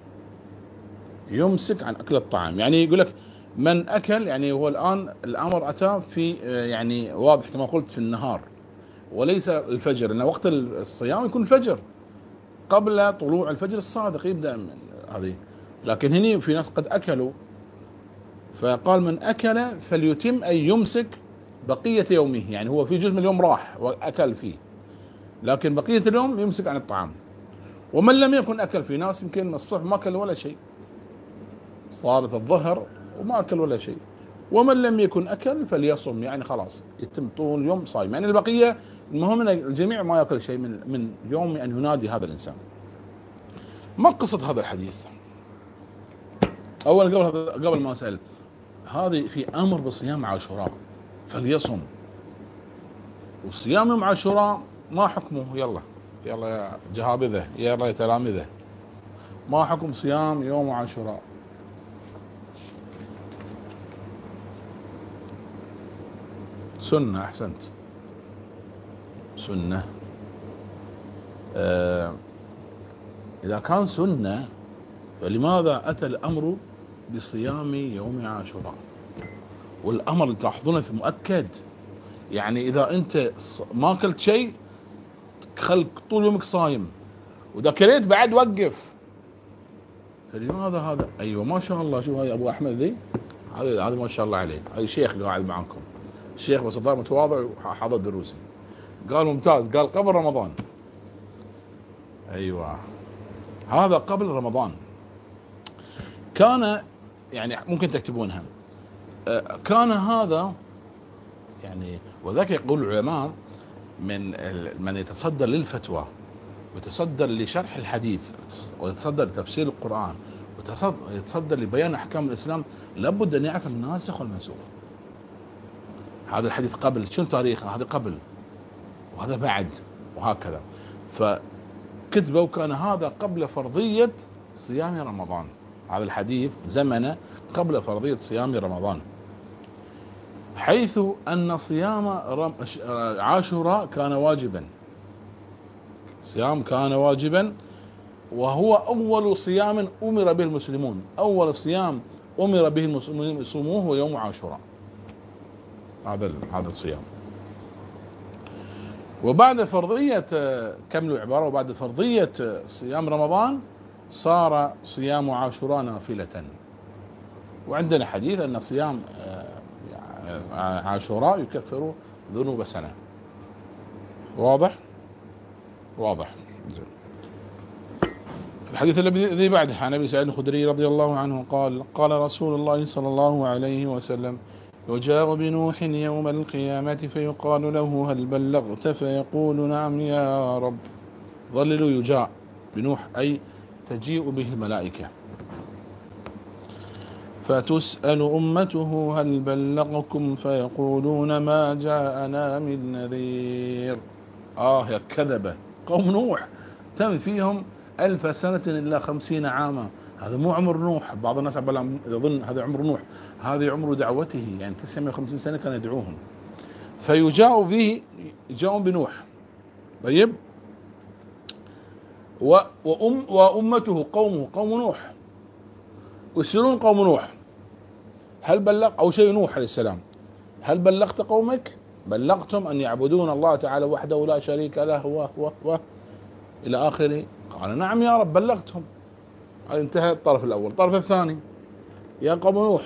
يمسك عن أكل الطعام. يعني يقول لك من أكل، يعني هو الآن الأمر أتى في يعني واضح كما قلت في النهار وليس الفجر، لأن وقت الصيام يكون الفجر قبل طلوع الفجر الصادق يبدأ من هذه، لكن هنا في ناس قد أكلوا، فقال من أكل فليتم أي يمسك بقية يومه، يعني هو في جزء من اليوم راح وأكل فيه، لكن بقية اليوم يمسك عن الطعام. ومن لم يكن أكل، في ناس يمكن الصبح ما أكل ولا شيء، صارت الظهر وما أكل ولا شيء. ومن لم يكن أكل فليصم، يعني خلاص يتم طول اليوم صايم، يعني البقية المهم أن الجميع ما يأكل شيء من من يوم أن ينادي هذا الإنسان. ما قصة هذا الحديث؟ أولا قبل قبل ما أسأل، هذه في أمر بصيام عاشوراء فليصم، وصيام يوم عاشوراء ما حكمه؟ يلا يلا يا جهابذة، يلا يا تلامذة، ما حكم صيام يوم عاشوراء؟ سنة. أحسنت، سنة. آه إذا كان سنة فلماذا أتى الأمر بصيام يوم عاشوراء؟ والأمر اللي تلاحظونه في مؤكد. يعني إذا أنت ما أكلت شيء خلك طول يومك صايم، وإذا كليت بعد وقف. فلماذا هذا؟ أيوة ما شاء الله، شوف هاي أبو أحمد ذي، هذا هذا ما شاء الله عليه، هاي شيخ قاعد معكم، الشيخ بس صار متواضع وحاضر دروسي. قال ممتاز، قال قبل رمضان. أيوة هذا قبل رمضان. كان يعني ممكن تكتبونها، كان هذا يعني، وذاك يقول العلماء من من يتصدر للفتوى ويتصدر لشرح الحديث ويتصدر لتفسير القرآن ويتصدر لبيان أحكام الإسلام لابد أن يعرف الناسخ والمنسوخ. هذا الحديث قبل، شنو تاريخه؟ هذا قبل وهذا بعد وهكذا. فكتبوا كان هذا قبل فرضية صيام رمضان، هذا الحديث زمن قبل فرضية صيام رمضان، حيث أن صيام عاشوراء كان واجبا. صيام كان واجبا، وهو أول صيام أمر به المسلمون، أول صيام أمر به المسلمين يصوموه هو يوم عاشوراء، هذا هذا الصيام. وبعد فرضية، كملوا عبارة، وبعد فرضية صيام رمضان صار صيام عاشوراء نافلة. وعندنا حديث أن صيام عاشوراء يكفر ذنوب سنة. واضح؟ واضح. زين. الحديث الذي بعده عن أبي سعيد الخدري رضي الله عنه قال قال رسول الله صلى الله عليه وسلم: يجاء بنوح يوم القيامة فيقال له: هل بلغت؟ فيقول: نعم يا رب. ظللوا يجاء بنوح أي تجيء به الملائكة، فتسأل أمته: هل بلغكم؟ فيقولون: ما جاءنا من نذير. آه يا كذبة قوم نوح، تم فيهم ألف سنة إلا خمسين عاما. هذا مو عمر نوح، بعض الناس يظن هذا عمر نوح، هذا عمر دعوته، يعني تسعمائة وخمسين سنة كان يدعوهم. فيجاء به، جاء بنوح. طيب، وأم وأمته قومه قوم نوح، ويسألون قوم نوح: هل بلغ؟ أو شيء نوح عليه السلام: هل بلغت قومك؟ بلغتم أن يعبدون الله تعالى وحده لا شريك له و و و إلى آخره. قال: نعم يا رب بلغتهم. انتهى الطرف الأول. الطرف الثاني: يا قوم نوح،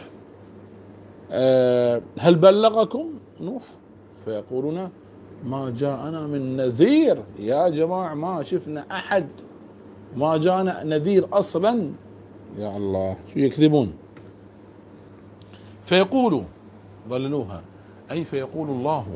أه هل بلغكم نوح؟ فيقولون: ما جاءنا من نذير. يا جماعة ما شفنا أحد، ما جاءنا نذير أصلا. يا الله شو يكذبون. فيقولوا، ضللوها، أي فيقول الله،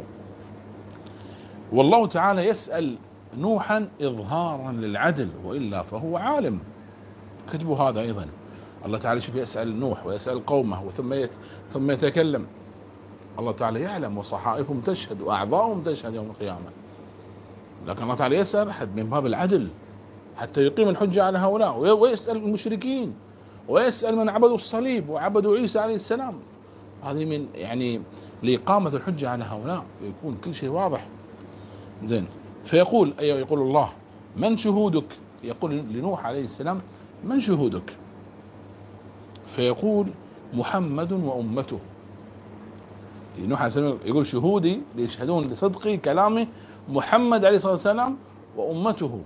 والله تعالى يسأل نوحا إظهارا للعدل، وإلا فهو عالم. كتبوا هذا أيضا. الله تعالى شوف يسأل نوح ويسأل قومه وثم ثم يتكلم. الله تعالى يعلم، وصحائفهم تشهد وأعضاؤهم تشهد يوم القيامة، لكن الله تعالى يسأل أحد من باب العدل حتى يقيم الحجة على هؤلاء، ويسأل المشركين، ويسأل من عبدوا الصليب وعبدوا عيسى عليه السلام. هذه من يعني لإقامة الحجة على هؤلاء، يكون كل شيء واضح. زين. فيقول، أي يقول الله: من شهودك؟ يقول لنوح عليه السلام: من شهودك؟ فيقول: محمد وأمته. نوح عليه السلام يقول: شهودي ليشهدون لصدقي كلامه محمد عليه الصلاة والسلام وأمته.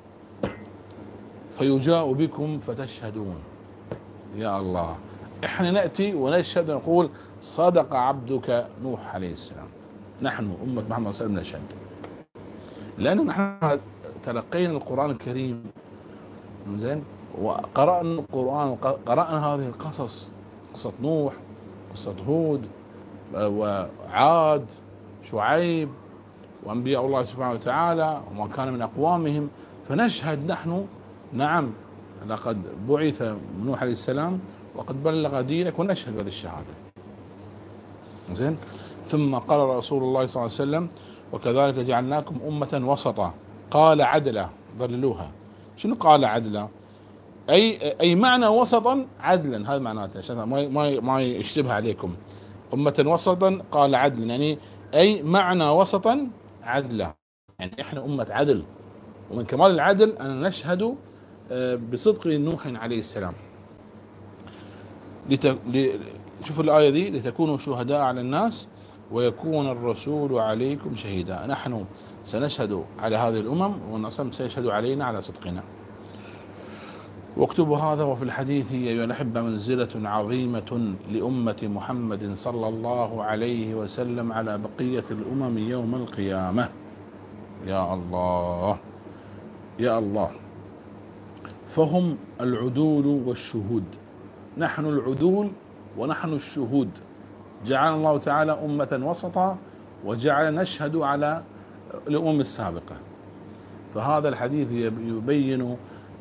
فيجاء بكم فتشهدون. يا الله، احنا نأتي ونشهد ونقول: صدق عبدك نوح عليه السلام. نحن أمة محمد صلى الله عليه وسلم نشهد، لأن نحن تلقينا القرآن الكريم، زين، وقرأنا القرآن وقرأنا هذه القصص، قصة نوح، قصة هود، وعاد، شعيب، وأنبياء الله سبحانه وتعالى وما كان من أقوامهم. فنشهد نحن: نعم لقد بعث نوح عليه السلام وقد بلغ دينك، ونشهد بهذه الشهادة. زين. ثم قال رسول الله صلى الله عليه وسلم: وكذلك جعلناكم أمة وسطا. قال عدلا، ضللوها. شنو قال عدلا؟ أي أي معنى وسطا عدلا، هذا معناته عشان ما ما ما يشتبه عليكم. أمة وسطا قال عدلا، يعني أي معنى وسطا عدلا، يعني إحنا أمة عدل، ومن كمال العدل أن نشهد بصدق نوح عليه السلام. شوفوا الآية دي، لتكونوا شهداء على الناس ويكون الرسول عليكم شهيدا. نحن سنشهد على هذه الأمم والنصر سيشهد علينا على صدقنا. واكتبوا هذا. وفي الحديث أيها الأحبة منزلة عظيمة لأمة محمد صلى الله عليه وسلم على بقية الأمم يوم القيامة. يا الله يا الله. فهم العدول والشهود، نحن العدول ونحن الشهود. جعل الله تعالى أمة وسطا وجعل نشهد على الأمم السابقة. فهذا الحديث يبين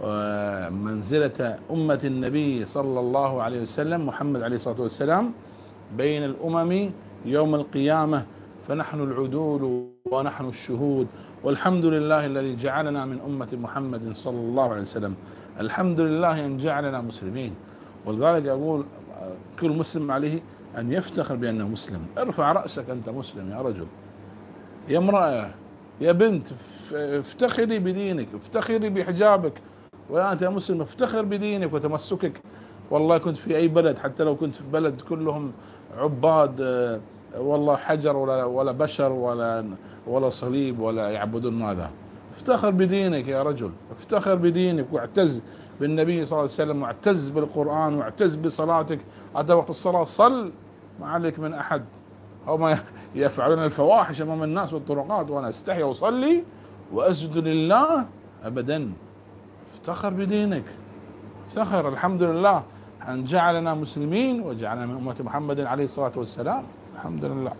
منزلة أمة النبي صلى الله عليه وسلم محمد عليه الصلاة والسلام بين الأمم يوم القيامة. فنحن العدول ونحن الشهود، والحمد لله الذي جعلنا من أمة محمد صلى الله عليه وسلم. الحمد لله أن جعلنا مسلمين. ولذلك أقول كل مسلم عليه أن يفتخر بأنه مسلم. ارفع رأسك، أنت مسلم يا رجل، يا امرأة، يا بنت، افتخري بدينك، افتخري بحجابك، وأنت يا مسلم افتخر بدينك وتمسكك. والله كنت في أي بلد، حتى لو كنت في بلد كلهم عباد والله حجر ولا ولا بشر ولا ولا صليب ولا يعبدون ماذا، افتخر بدينك يا رجل، افتخر بدينك واعتز بالنبي صلى الله عليه وسلم، واعتز بالقرآن، واعتز بصلاتك. حتى وقت الصلاة صل ما عليك من أحد، أو ما يفعلون الفواحش أمام الناس والطرقات وأنا استحي وصلي وأسجد لله أبدا. افتخر بدينك، افتخر. الحمد لله أن جعلنا مسلمين وجعلنا من أمة محمد عليه الصلاة والسلام. الحمد لله.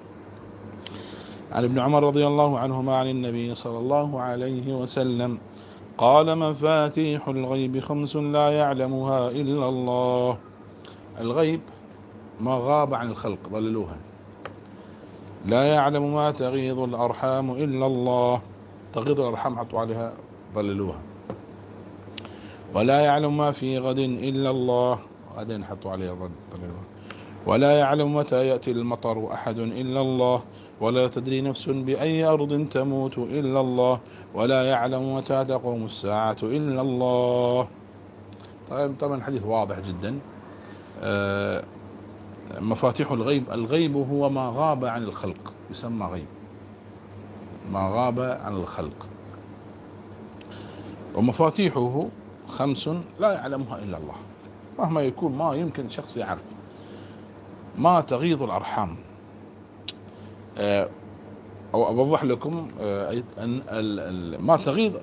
عن ابن عمر رضي الله عنهما عن النبي صلى الله عليه وسلم قال: مفاتيح الغيب خمس لا يعلمها إلا الله. الغيب ما غاب عن الخلق ضللوها. لا يعلم ما تغيض الأرحام إلا الله، تغيض الأرحام حطوا عليها ضللوها. ولا يعلم ما في غد إلا الله، غدا حطوا عليها ضللوها. ولا يعلم متى يأتي المطر أحد إلا الله، ولا تدري نفس بأي أرض تموت إلا الله، ولا يعلم متى تقوم الساعة إلا الله. طبعا الحديث واضح جدا. مفاتيح الغيب، الغيب هو ما غاب عن الخلق، يسمى غيب، ما غاب عن الخلق. ومفاتيحه خمس لا يعلمها إلا الله. مهما يكون ما يمكن شخص يعرف. ما تغيض الأرحام، أو أوضح لكم أن ما تغيض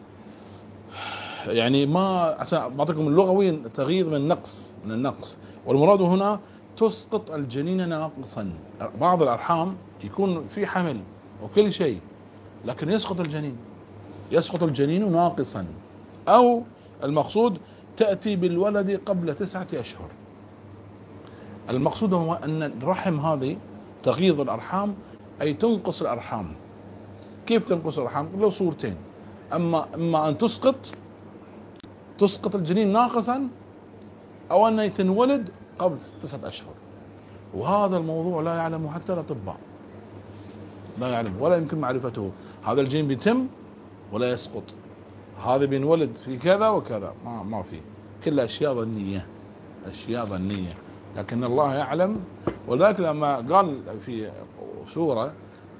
يعني ما أعطيكم اللغوي تغيض من نقص، من النقص، والمراد هنا تسقط الجنين ناقصا. بعض الأرحام يكون في حمل وكل شيء لكن يسقط الجنين، يسقط الجنين ناقصا، أو المقصود تأتي بالولد قبل تسعة أشهر. المقصود هو أن الرحم هذه تغيض الأرحام أي تنقص الأرحام. كيف تنقص الأرحام؟ له صورتين: أما إما أن تسقط تسقط الجنين ناقصا، أو أن يتنولد قبل تسعة أشهر. وهذا الموضوع لا يعلمه حتى الأطباء، لا يعلم ولا يمكن معرفته. هذا الجين بيتم ولا يسقط، هذا بينولد في كذا وكذا، ما ما في، كل أشياء ظنية، أشياء ظنية، لكن الله يعلم. ولذلك لما قال في سورة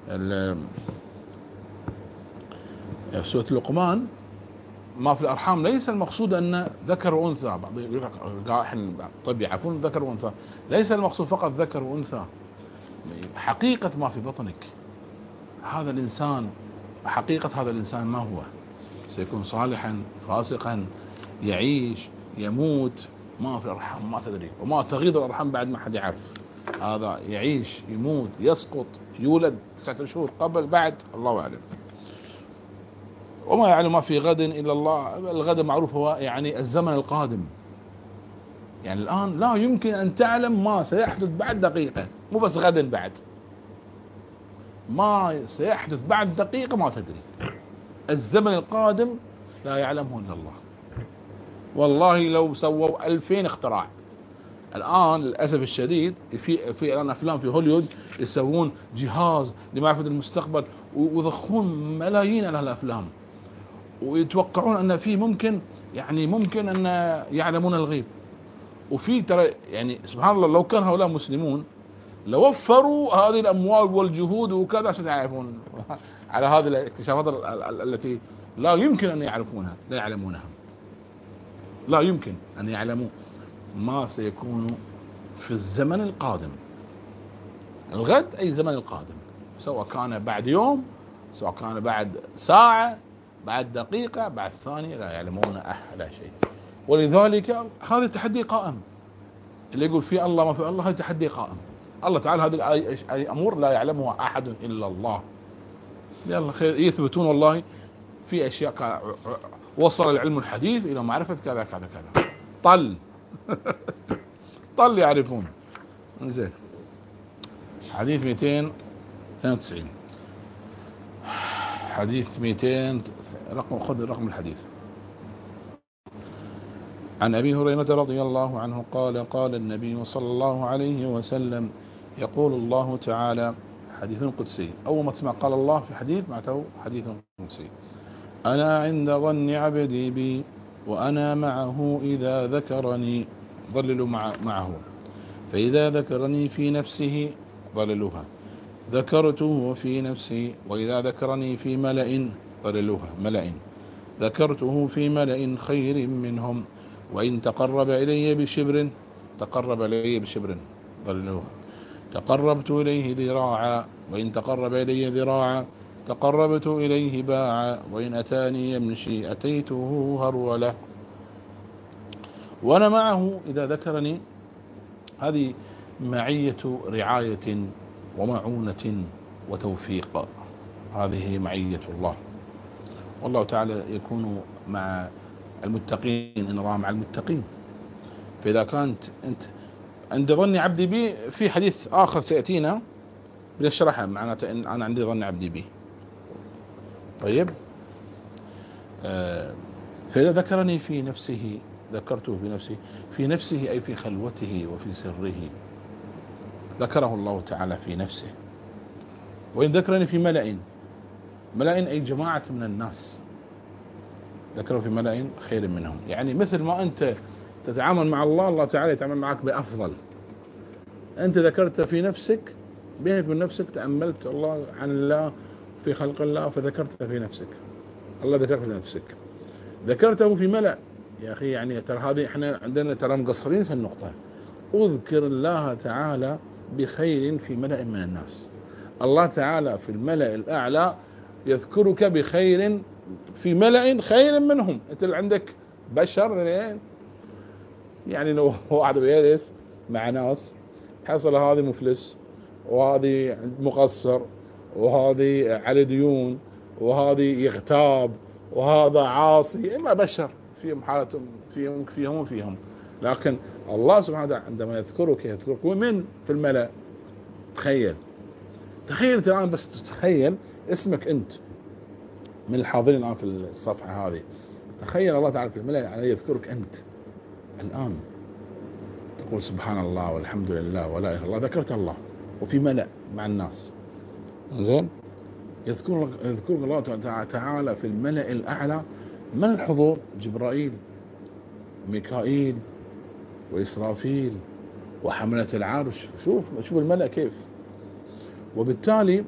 سورة لقمان ما في الأرحام، ليس المقصود أن ذكر وأنثى. بعض طب يعرفون ذكر وأنثى، ليس المقصود فقط ذكر وأنثى، حقيقة ما في بطنك. هذا الإنسان، حقيقة هذا الإنسان ما هو، سيكون صالحا فاسقا، يعيش يموت، ما في الأرحام ما تدري. وما تغيض الأرحام بعد ما حد يعرف. هذا يعيش يموت يسقط يولد تسعة شهور قبل بعد، الله أعلم. وما يعلم ما في غد إلا الله. الغد معروف هو يعني الزمن القادم، يعني الآن لا يمكن أن تعلم ما سيحدث بعد دقيقة، مو بس غدا، بعد ما سيحدث بعد دقيقة ما تدري. الزمن القادم لا يعلمه إلا الله. والله لو سووا ألفين اختراع الآن للأسف الشديد، في في الآن أفلام في هوليوود يسوون جهاز لمعرفة المستقبل ويضخون ملايين على الأفلام، ويتوقعون أن في ممكن يعني ممكن أن يعلمون الغيب. وفي ترى يعني سبحان الله لو كان هؤلاء مسلمون لوفروا هذه الأموال والجهود وكذا عشان يعرفون على هذه الاكتشافات التي لا يمكن أن يعرفونها، لا يعلمونها، لا يمكن أن يعلموا ما سيكون في الزمن القادم. الغد أي الزمن القادم، سواء كان بعد يوم، سواء كان بعد ساعة، بعد دقيقة، بعد ثانية، لا يعلمون أحد شيء. ولذلك هذا التحدي قائم. اللي يقول في الله ما في الله، هذا تحدي قائم. الله تعالى هذه الأمور لا يعلمها أحد إلا الله. يلا خير يثبتون والله في أشياء وصل العلم الحديث إلى معرفة كذا كذا كذا، طل طل يعرفون. زين، حديث مئتين واثنين وتسعين، حديث مئتين رقم، خذ رقم الحديث. عن أبي هريرة رضي الله عنه قال قال النبي صلى الله عليه وسلم يقول الله تعالى، حديث قدسي. أول ما تسمع قال الله في حديث معناته حديث قدسي. أنا عند ظن عبدي بي وأنا معه إذا ذكرني، ضللوا مع معه، فإذا ذكرني في نفسه ضللوها، ذكرته في نفسي، وإذا ذكرني في ملأ ضللوها ملأ، ذكرته في ملأ خير منهم، وإن تقرب إلي بشبر تقرب إلي بشبر ضللوها، تقربت إليه ذراعا، وإن تقرب إلي ذراعا تقربت إليه باعا، وإن أتاني يمشي أتيته هرولة. وأنا معه إذا ذكرني، هذه معية رعاية ومعونة وتوفيق، هذه معية الله. والله تعالى يكون مع المتقين إن الله مع المتقين. فإذا كانت أنت عند ظن عبدي بي، في حديث آخر سيأتينا بنشرحه، معناته إن أنا عندي ظن عبدي بي. طيب، آه فإذا ذكرني في نفسه ذكرته في نفسه، في نفسه أي في خلوته وفي سره، ذكره الله تعالى في نفسه. وإن ذكرني في ملأ، ملأ أي جماعة من الناس، ذكره في ملأ خير منهم. يعني مثل ما أنت تتعامل مع الله، الله تعالى يتعامل معك بأفضل. أنت ذكرت في نفسك، بينك من نفسك تأملت الله عن الله في خلق الله فذكرت في نفسك، الله ذكرت في نفسك. ذكرته في ملأ، يا أخي يعني ترى هذه احنا عندنا ترى مقصرين في النقطة. اذكر الله تعالى بخير في ملأ من الناس. الله تعالى في الملأ الأعلى يذكرك بخير في ملأ خير منهم. انت اللي عندك بشر يعني لو واحد بيجلس مع ناس حصل هذه مفلس، وهذه مقصر، وهذه على ديون، وهذه يغتاب، وهذا عاصي، إما بشر فيهم حالتهم، فيهم فيهم وفيهم. لكن الله سبحانه وتعالى عندما يذكرك يذكرك ومن في الملأ. تخيل تخيل الآن، بس تخيل اسمك أنت من الحاضرين الآن في الصفحة هذه، تخيل الله تعالى في الملأ يعني يذكرك أنت الآن، تقول سبحان الله والحمد لله ولا إله إلا الله، ذكرت الله وفي ملأ مع الناس. زين، يذكر يذكر الله تعالى في الملأ الأعلى. من الحضور؟ جبرائيل، ميكائيل، وإسرافيل، وحملة العرش. شوف شوف الملأ كيف. وبالتالي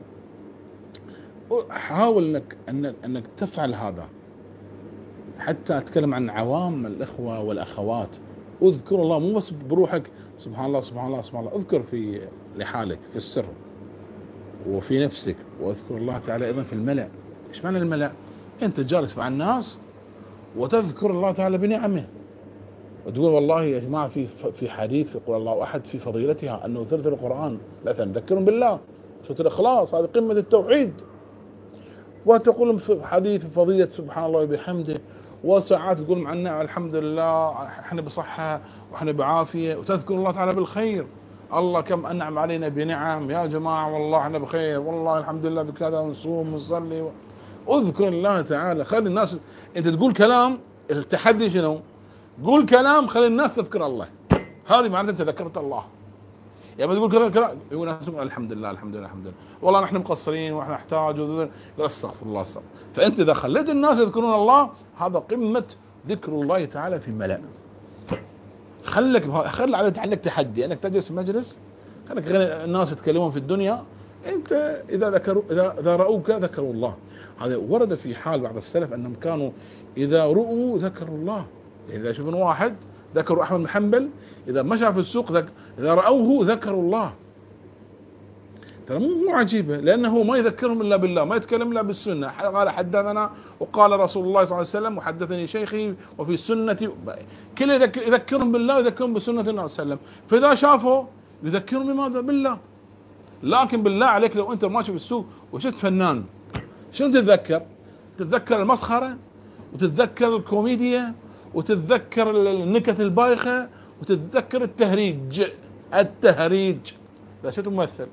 حاول انك انك تفعل هذا. حتى اتكلم عن عوام الاخوه والاخوات، اذكر الله مو بس بروحك سبحان الله سبحان الله سبحان الله، اذكر في لحالك في السر وفي نفسك، واذكر الله تعالى ايضا في الملأ. ايش معنى الملأ؟ انت جالس مع الناس وتذكر الله تعالى بنعمه، وتقول والله يا جماعه في في حديث يقول الله احد في فضيلتها انه ثلث القران مثلا ذكرهم بالله، سوره الاخلاص، هذه قمه التوحيد. وتقول في حديث فضيلة سبحان الله وبحمده، وساعات تقول معنا الحمد لله احنا بصحة واحنا بعافية، وتذكر الله تعالى بالخير. الله كم أنعم علينا بنعم يا جماعة، والله احنا بخير، والله الحمد لله بكذا، ونصوم ونصلي و... اذكر الله تعالى. خلي الناس، انت تقول كلام، التحدي شنو؟ قول كلام خلي الناس تذكر الله، هذه معناتها انت ذكرت الله. يا ما تقول كذا كذا يقول الحمد لله الحمد لله الحمد لله، والله نحن مقصرين واحنا نحتاج، استغفر الله استغفر. فانت اذا خليت الناس يذكرون الله، هذا قمه ذكر الله تعالى في ملأ. خلك خل على عليك تحدي انك تجلس في مجلس، خلك غير الناس يتكلمون في الدنيا، انت اذا ذكروا اذا اذا راوك ذكروا الله. هذا ورد في حال بعض السلف انهم كانوا اذا رؤوا ذكروا الله، يعني اذا يشوفون واحد ذكروا احمد بن حنبل، اذا مشى في السوق ذك... اذا راوه ذكروا الله. ترى مو مو عجيبه، لانه ما يذكرهم الا بالله، ما يتكلم الا بالسنه. قال حدثنا وقال رسول الله صلى الله عليه وسلم وحدثني شيخي وفي السنه، كل يذكر يذكرهم بالله ويذكرهم بسنه النبي صلى الله عليه وسلم. فاذا شافوا يذكرهم بماذا؟ بالله. لكن بالله عليك لو انت ماشي في السوق وشفت فنان، شنو تتذكر؟ تتذكر المسخره، وتتذكر الكوميديا، وتتذكر النكت البايخه، وتتذكر التهريج التهريج اذا شفت ممثل.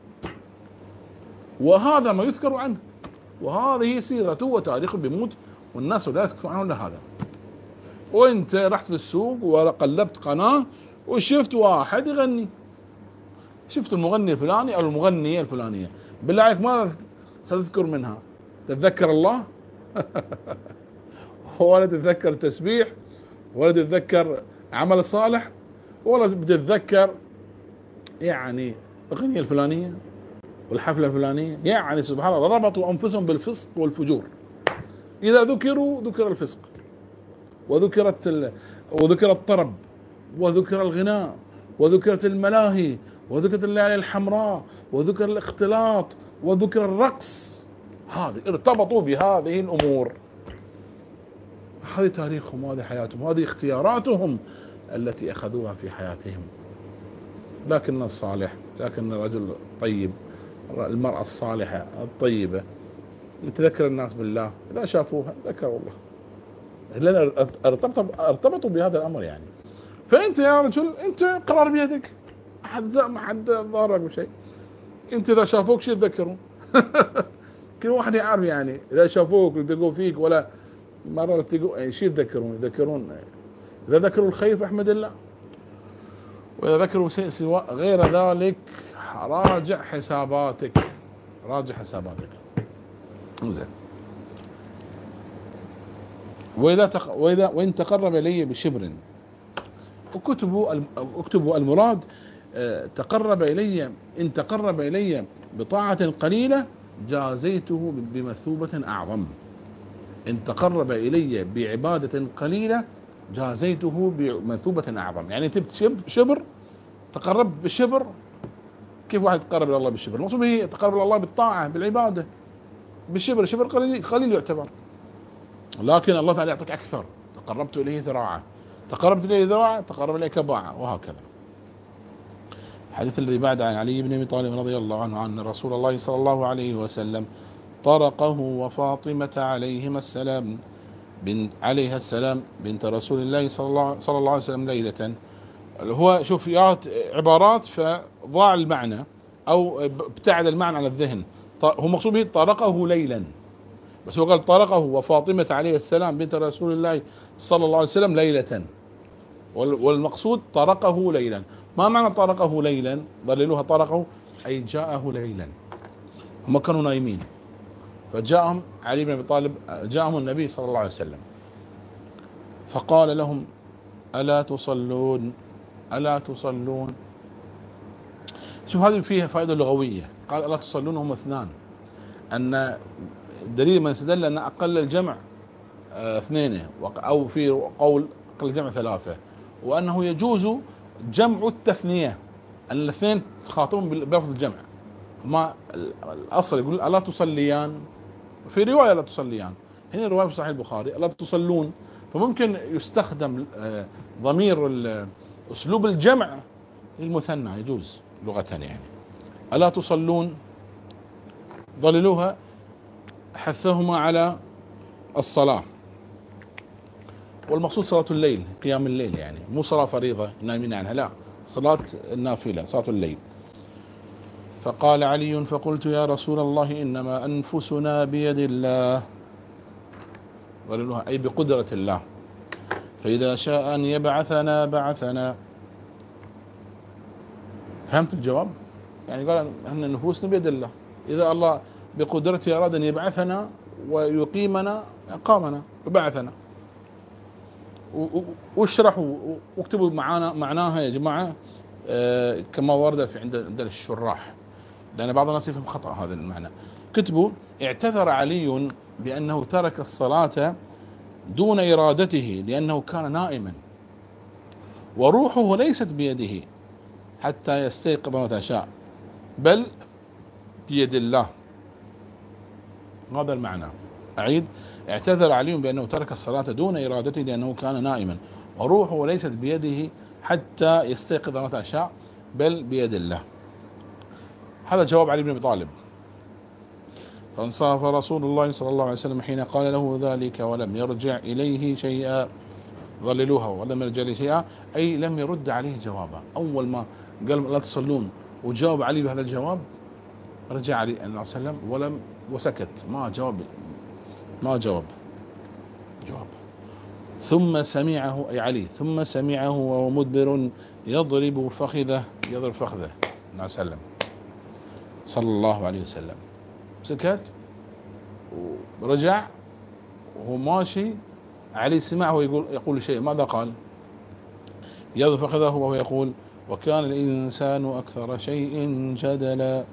وهذا ما يذكر عنه، وهذه سيرته وتاريخه، بيموت والناس لا يذكرون عنه الا هذا. وانت رحت في السوق وقلبت قناه وشفت واحد يغني، شفت المغني الفلاني او المغنيه الفلانيه، بالله عليك ما ستذكر منها؟ تتذكر الله؟ ولا تتذكر التسبيح، ولا تتذكر عمل صالح، ولا بتتذكر يعني الأغنية الفلانية والحفلة الفلانية. يعني سبحان الله، ربطوا أنفسهم بالفسق والفجور. إذا ذكروا ذكر الفسق، وذكرت ال... وذكر الطرب، وذكر الغناء، وذكرت الملاهي، وذكرت الليالي الحمراء، وذكر الاختلاط، وذكر الرقص. هذه ارتبطوا بهذه الأمور. هذه تاريخهم، وهذه حياتهم، وهذه اختياراتهم التي أخذوها في حياتهم. لكن الصالح، لكن الرجل الطيب، المرأة الصالحة الطيبة اللي تذكر الناس بالله، إذا شافوها ذكروا الله، لأن ارتبطوا بهذا الأمر يعني. فأنت يا رجل أنت قرار بيدك، ما حد ما حد ضارك بشيء. أنت إذا شافوك شيء تذكرون. كل واحد يعرف يعني، إذا شافوك يلتقوا فيك ولا مرة يلتقوا يعني شيء يذكرون يذكرون إذا ذكروا الخير فاحمد الله، وإذا ذكروا سواء غير ذلك راجع حساباتك، راجع حساباتك. زين. وإذا تق... وإذا وإن تقرب إلي بشبر، اكتبوا اكتبوا المراد تقرب إلي، إن تقرب إلي بطاعة قليلة جازيته بمثوبة أعظم. إن تقرب إلي بعبادة قليلة جازيته بمثوبة أعظم. يعني تبت شبر، تقرب بالشبر. كيف واحد يتقرب إلى الله بالشبر؟ المقصود به تقرب إلى الله بالطاعة بالعبادة بالشبر. الشبر قليل قليل يعتبر، لكن الله تعالى يعطيك أكثر. تقربت إليه ذراعا، تقربت إليه ذراعا تقرب إليك باعا، وهكذا. الحديث الذي بعد عن علي بن أبي طالب رضي الله عنه أن رسول الله صلى الله عليه وسلم طرقه وفاطمة عليهما السلام بنت عليها السلام بنت رسول الله صلى الله, صلى الله عليه وسلم ليلة. هو شوف يات عبارات فضاع المعنى أو ابتعد المعنى عن الذهن. هو مقصود به طرقه ليلا، بس هو قال طرقه وفاطمة عليه السلام بنت رسول الله صلى الله عليه وسلم ليلة، والمقصود طرقه ليلا. ما معنى طرقه ليلا؟ ضللوها طرقه أي جاءه ليلا، هم كانوا نايمين فجاءهم علي بن أبي طالب، جاءهم النبي صلى الله عليه وسلم فقال لهم ألا تصلون ألا تصلون. شوف هذه فيها فائدة لغوية. قال ألا تصلون هم اثنان، أن دليل من استدل أن أقل الجمع اثنين، أو في قول أقل الجمع ثلاثة، وأنه يجوز جمع التثنية أن الاثنين تخاطبون بلفظ الجمع. ما الأصل يقول ألا تصليان، في رواية لا تصليان، هنا رواية في صحيح البخاري ألا تصلون. فممكن يستخدم ضمير أسلوب الجمع للمثنى، يجوز لغة يعني. ألا تصلون ضللوها حثهما على الصلاة، والمقصود صلاة الليل، قيام الليل يعني، مو صلاة فريضة نايمين عنها، لا، صلاة النافلة، صلاة الليل. فقال علي فقلت يا رسول الله إنما أنفسنا بيد الله، ضللوها أي بقدرة الله، فإذا شاء أن يبعثنا بعثنا. فهمت الجواب؟ يعني قال أن نفوسنا بيد الله، إذا الله بقدرته أراد أن يبعثنا ويقيمنا أقامنا وبعثنا. واشرحوا واكتبوا معانا معناها يا جماعة كما ورد في عند عند الشراح، لأن بعض الناس يفهم خطأ هذا المعنى. كتبوا: اعتذر علي بأنه ترك الصلاة دون إرادته لأنه كان نائما، وروحه ليست بيده حتى يستيقظ متى شاء، بل بيد الله. هذا المعنى. أعيد: اعتذر علي بأنه ترك الصلاة دون إرادته لأنه كان نائما، وروحه ليست بيده حتى يستيقظ متى شاء، بل بيد الله. هذا جواب علي بن أبي طالب. فانصرف رسول الله صلى الله عليه وسلم حين قال له ذلك ولم يرجع إليه شيئا. ظللوها ولم يرجع إليه شيئا، أي لم يرد عليه جوابا. أول ما قال لا تصلون وجاوب علي بهذا الجواب، رجع علي صلى الله عليه وسلم ولم وسكت، ما جاوب ما جاوب جواب. ثم سمعه أي علي ثم سمعه وهو مدبر يضرب فخذه يضرب فخذه النبي صلى الله عليه وسلم صلى الله عليه وسلم. سكت ورجع وهو ماشي. علي سمعه يقول يقول شيء. ماذا قال؟ يضرب فخذه وهو يقول: وكان الإنسان أكثر شيء جدلا.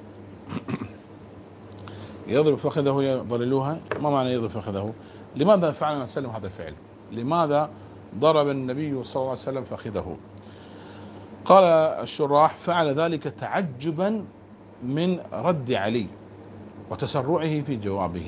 يضرب فخذه يضللوها. ما معنى يضرب فخذه؟ لماذا فعل النبي صلى الله عليه وسلم هذا الفعل؟ لماذا ضرب النبي صلى الله عليه وسلم فخذه؟ قال الشراح: فعل ذلك تعجبا من رد علي وتسرعه في جوابه،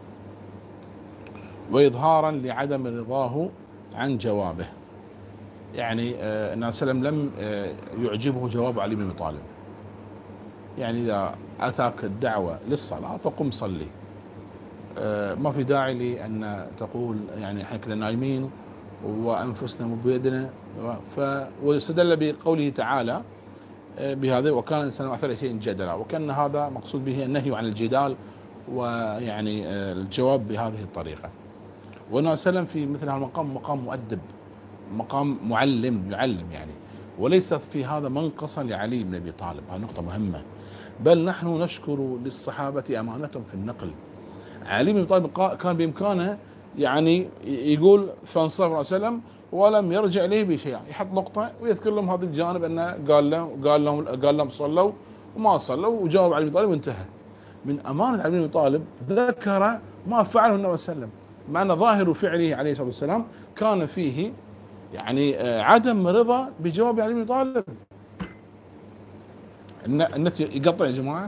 وإظهارا لعدم رضاه عن جوابه. يعني النبي صلى الله عليه وسلم لم يعجبه جواب علي بن أبي طالب. يعني إذا أتاك الدعوة للصلاة فقم صلي، ما في داعي لأن تقول يعني احنا كنا نايمين وأنفسنا مو بيدنا. واستدل بقوله تعالى بهذا: وكان الإنسان أكثر شيء جدلا، وكان هذا مقصود به النهي عن الجدال ويعني الجواب بهذه الطريقة. والنبي صلى الله عليه وسلم في مثل هذا المقام مقام مؤدب، مقام معلم يعلم يعني، وليس في هذا منقصا لعلي بن أبي طالب. هذه نقطة مهمة. بل نحن نشكر للصحابة أمانتهم في النقل. علي بن أبي طالب كان بإمكانه يعني يقول فانصرف الرسول صلى الله عليه وسلم ولم يرجع إليه بشيء، يحط نقطة ويذكر لهم هذا الجانب أنه قال لهم قال لهم قال لهم صلوا وما صلوا، وجاوب علي بن أبي طالب وانتهى. من أمانة علي بن أبي طالب ذكر ما فعله النبي صلى الله عليه وسلم، مع أن ظاهر فعله عليه الصلاة والسلام كان فيه يعني عدم رضا بجواب علي بن أبي طالب. النت يقطع يا جماعة.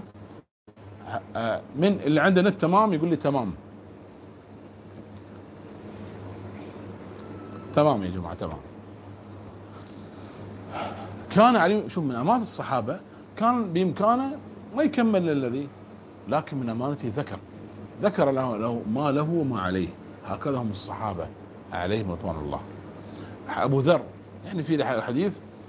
من اللي عنده نت تمام يقول لي تمام تمام يا جماعة تمام. كان علي شوف من أمانة الصحابة، كان بإمكانه ما يكمل الذي، لكن من أمانته ذكر ذكر له, له ما له وما عليه. هكذا هم الصحابة عليهم رضوان الله. أبو ذر يعني في حديث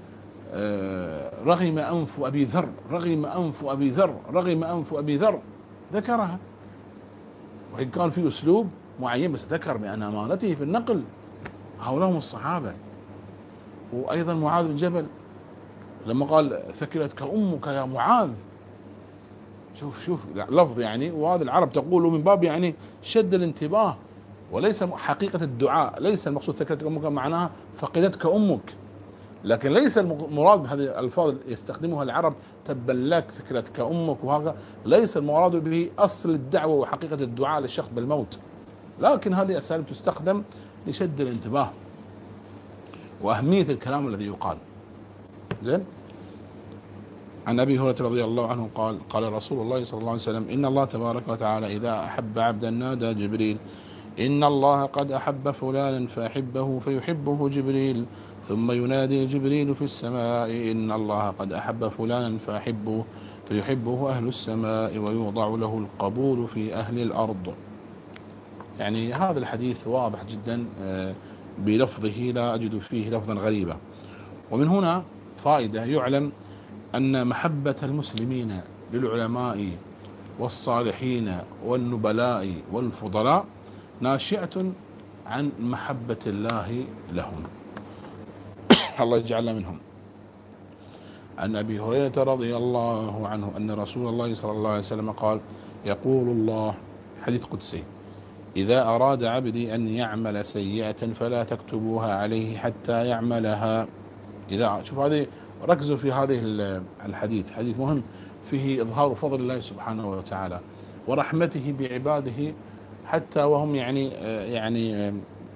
رغم أنف أبي ذر رغم أنف أبي ذر رغم أنف أبي ذر ذكرها، وإن كان في أسلوب معين بس ذكر بأن أمانته في النقل. هؤلاء هم الصحابة. وأيضا معاذ بن جبل لما قال ثكلتك أمك يا معاذ، شوف شوف لفظ يعني، وهذا العرب تقول من باب يعني شد الانتباه، وليس حقيقة الدعاء. ليس المقصود ثكلتك أمك معناها فقدتك أمك، لكن ليس المراد بهذه الألفاظ يستخدمها العرب تبا لك ثكلتك أمك وهذا، ليس المراد به أصل الدعوة وحقيقة الدعاء للشخص بالموت، لكن هذه أساليب تستخدم لشد الانتباه وأهمية الكلام الذي يقال. زين. عن أبي هريرة رضي الله عنه قال: قال رسول الله صلى الله عليه وسلم: إن الله تبارك وتعالى إذا أحب عبدا نادى جبريل: إن الله قد أحب فلانا فأحبه، فيحبه جبريل، ثم ينادي جبريل في السماء: إن الله قد أحب فلانا فأحبه، فيحبه أهل السماء، ويوضع له القبول في أهل الأرض. يعني هذا الحديث واضح جدا بلفظه، لا أجد فيه لفظا غريبا. ومن هنا فائدة: يعلم أن محبة المسلمين للعلماء والصالحين والنبلاء والفضلاء ناشئة عن محبة الله لهم. الله يجعلنا منهم. عن أبي هريرة رضي الله عنه أن رسول الله صلى الله عليه وسلم قال: يقول الله، حديث قدسي: إذا أراد عبدي أن يعمل سيئة فلا تكتبوها عليه حتى يعملها. إذا شوف هذه، ركزوا في هذه الحديث، حديث مهم فيه إظهار فضل الله سبحانه وتعالى ورحمته بعباده، حتى وهم يعني يعني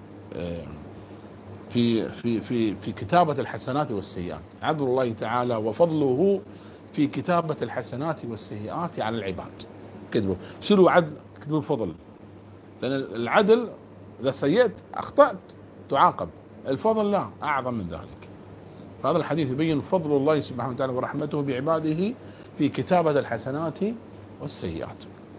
في في في في كتابة الحسنات والسيئات. عدل الله تعالى وفضله في كتابة الحسنات والسيئات على العباد. كتبوا شنو عدل؟ كتبوا الفضل، لأن العدل إذا سيئت أخطأت تعاقب، الفضل لا، أعظم من ذلك. هذا الحديث يبين فضل الله سبحانه وتعالى ورحمته بعباده في كتابة الحسنات والسيئات.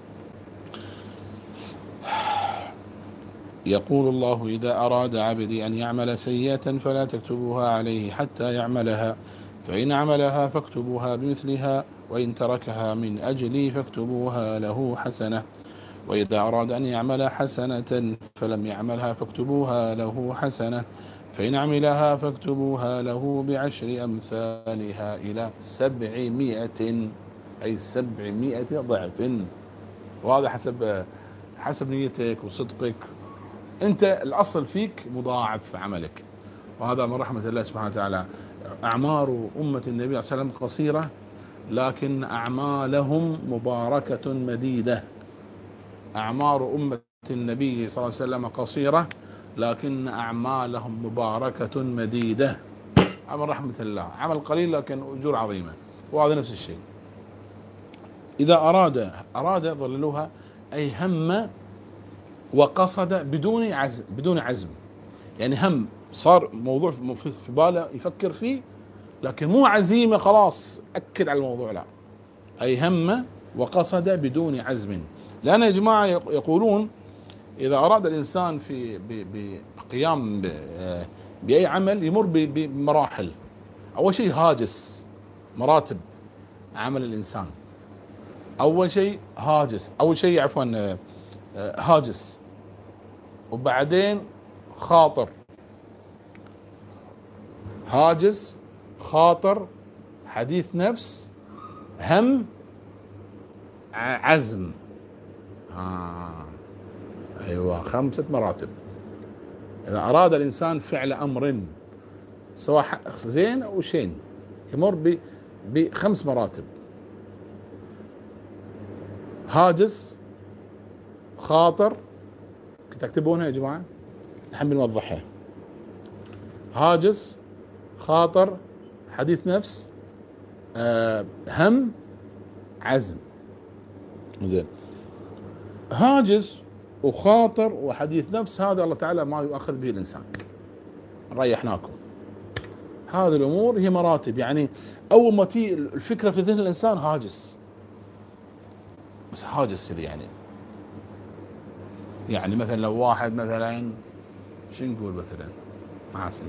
يقول الله: إذا أراد عبدي أن يعمل سيئة فلا تكتبوها عليه حتى يعملها، فإن عملها فاكتبوها بمثلها، وإن تركها من أجلي فاكتبوها له حسنة. وإذا أراد أن يعمل حسنة فلم يعملها فاكتبوها له حسنة، فإن عملها فاكتبوها له بعشر أمثالها إلى سبعمائة، أي سبعمائة ضعف. وهذا حسب حسب نيتك وصدقك. أنت الأصل فيك مضاعف عملك، وهذا من رحمة الله سبحانه وتعالى. أعمار أمة النبي صلى الله عليه وسلم قصيرة، لكن أعمالهم مباركة مديدة. أعمار أمة النبي صلى الله عليه وسلم قصيرة، لكن أعمالهم مباركة مديدة. عمل رحمة الله، عمل قليل لكن أجور عظيمة. وهذا نفس الشيء. إذا أراد أراد ظللوها، أي هم وقصد بدون عزم، بدون عزم. يعني هم صار موضوع في باله يفكر فيه، لكن مو عزيمة خلاص أكد على الموضوع، لا، أي هم وقصد بدون عزم. لأن يا جماعة يقولون إذا أراد الإنسان في بقيام بأي عمل يمر بمراحل. أول شيء هاجس، مراتب عمل الإنسان. أول شيء هاجس، أول شيء عفوا هاجس، وبعدين خاطر، هاجس، خاطر، حديث نفس، هم، عزم. آه. أيوة، خمسة مراتب. إذا أراد الإنسان فعل أمر سواء زين أو شين يمر بخمس مراتب: هاجس، خاطر، تكتبونها يا جماعة نحن بنوضحها: هاجس، خاطر، حديث نفس، آه، هم، عزم. زين، هاجس وخاطر وحديث نفس هذا الله تعالى ما يؤخذ به الإنسان، ريحناكم. هذه الأمور هي مراتب. يعني أول ما تيجي الفكرة في ذهن الإنسان هاجس، بس هاجس يعني يعني مثلا لو واحد مثلا شو نقول مثلا مع سنة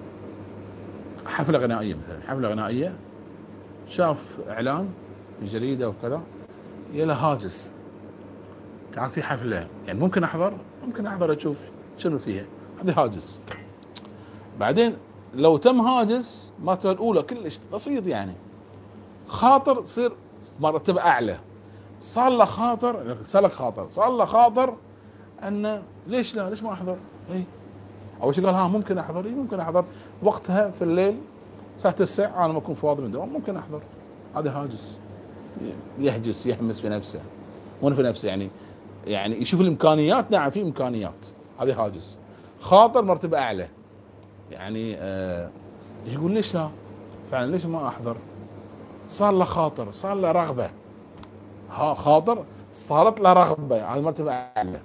حفلة غنائية، مثلا حفلة غنائية شاف إعلان في جريدة وكذا، يلا هاجس، كان في حفلة يعني ممكن أحضر، ممكن أحضر أشوف شنو فيها، هذه هاجس. بعدين لو تم هاجس مرتبة الأولى كلش بسيط، يعني خاطر تصير مرتبة أعلى. صار له خاطر، صار لك خاطر صار له خاطر أن ليش لا، ليش ما أحضر؟ إيه أول شيء قال ها ممكن أحضر، إيه ممكن أحضر وقتها في الليل الساعة تسعة أنا ما أكون فاضي من دوام، ممكن أحضر. هذا هاجس، يهجس، يحمس في نفسه، مو في نفسه يعني يعني يشوف الإمكانيات. نعم في إمكانيات، هذه هاجس. خاطر مرتبة أعلى، يعني آه يقول ليش لا، فعلا ليش ما أحضر؟ صار له خاطر، صار له رغبة، ها خاطر صارت له رغبة، هذه مرتبة أعلى.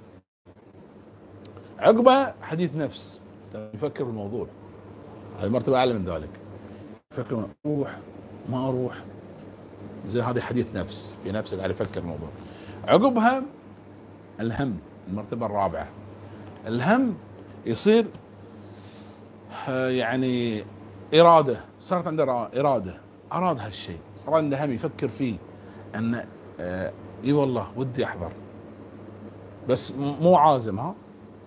عقبة حديث نفس، يفكر بالموضوع، هذه مرتبة أعلى من ذلك، يفكر أروح ما أروح، زي هذه حديث نفس في نفسه قاعد يفكر الموضوع. عقبها الهم، المرتبة الرابعة. الهم يصير يعني إرادة، صارت عنده إرادة، أراد هالشيء، صار عنده هم يفكر فيه أن آه إي والله ودي أحضر، بس مو عازم، ها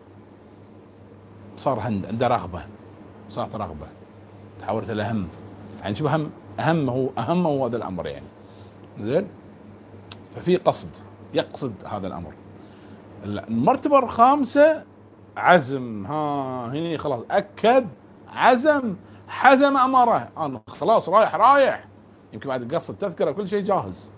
صار عنده رغبة، صارت رغبة تحولت إلى هم. يعني شو هم؟ أهم هو أهم هو هذا الأمر يعني. زين، ففي قصد، يقصد هذا الأمر. المرتبة الخامسة عزم، ها هني خلاص أكد، عزم، حزم أمره، أنا خلاص رايح رايح، يمكن بعد قصة التذكرة كل شيء جاهز.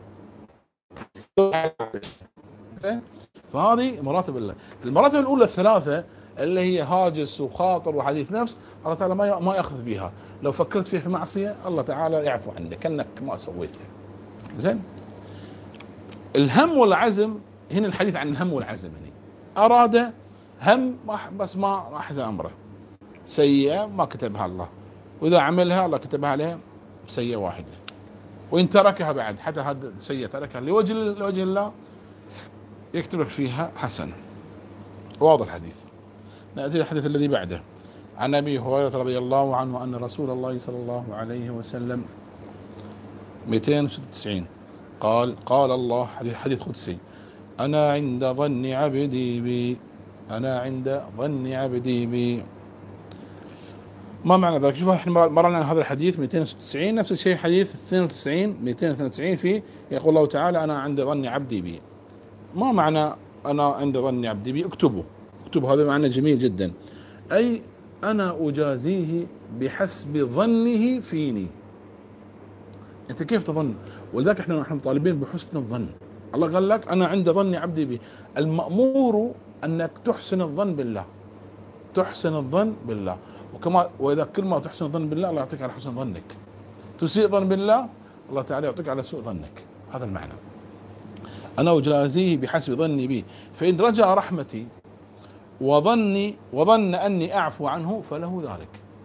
فهذه مراتب الله. المراتب الأولى الثلاثة اللي هي هاجس وخاطر وحديث نفس، الله تعالى ما ما يأخذ بها. لو فكرت فيها في معصية الله تعالى يعفو عنك كأنك ما سويتها. زين. الهم والعزم، هنا الحديث عن الهم والعزم. هنا أراد هم بس ما أحزم أمره، سيئة ما كتبها الله، وإذا عملها الله كتبها عليه سيئة واحدة، وإن تركها بعد حتى هذا سيئة تركها لوجه لوجه الله يكتب لك فيها حسنة. واضح الحديث. نأتي الحديث الذي بعده. عن أبي هريرة رضي الله عنه أن رسول الله صلى الله عليه وسلم مئتين وستة وتسعين قال قال الله، حديث قدسي: أنا عند ظن عبدي بي، أنا عند ظن عبدي بي. ما معنى ذلك؟ شوف احنا مرنا عن هذا الحديث مئتين وستة وتسعين، نفس الشيء حديث اثنين وتسعين مئتين واثنين وتسعين فيه يقول الله تعالى: أنا عند ظن عبدي بي. ما معنى أنا عند ظن عبدي بي؟ اكتبوا اكتبوا، هذا معنى جميل جدا، أي أنا أجازيه بحسب ظنه فيني. أنت كيف تظن؟ ولذلك احنا نحن طالبين بحسن الظن. الله قال لك أنا عند ظن عبدي بي. المأمور أنك تحسن الظن بالله، تحسن الظن بالله. وكما وإذا كل ما تحسن الظن بالله الله يعطيك على حسن ظنك، تسيء ظن بالله الله تعالى يعطيك على سوء ظنك. هذا المعنى. أنا أجازيه بحسب ظني بي، فإن رجع رحمتي وظني وظن أني أعفو عنه فله ذلك،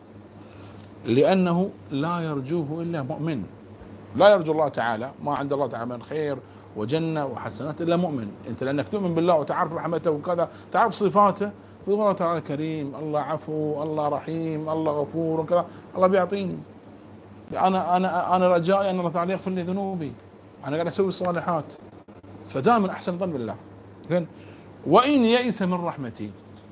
لأنه لا يرجوه إلا مؤمن. لا يرجو الله تعالى، ما عند الله تعالى من خير وجنة وحسنات إلا مؤمن. أنت لأنك تؤمن بالله وتعرف رحمته وكذا، تعرف صفاته، تقول الله تعالى كريم، الله عفو، الله رحيم، الله غفور وكذا، الله بيعطيني. أنا أنا أنا رجائي أن الله تعالى يغفر لي ذنوبي، أنا قاعد أسوي الصالحات، فدائما أحسن ظن بالله. وإن يئس من رحمتي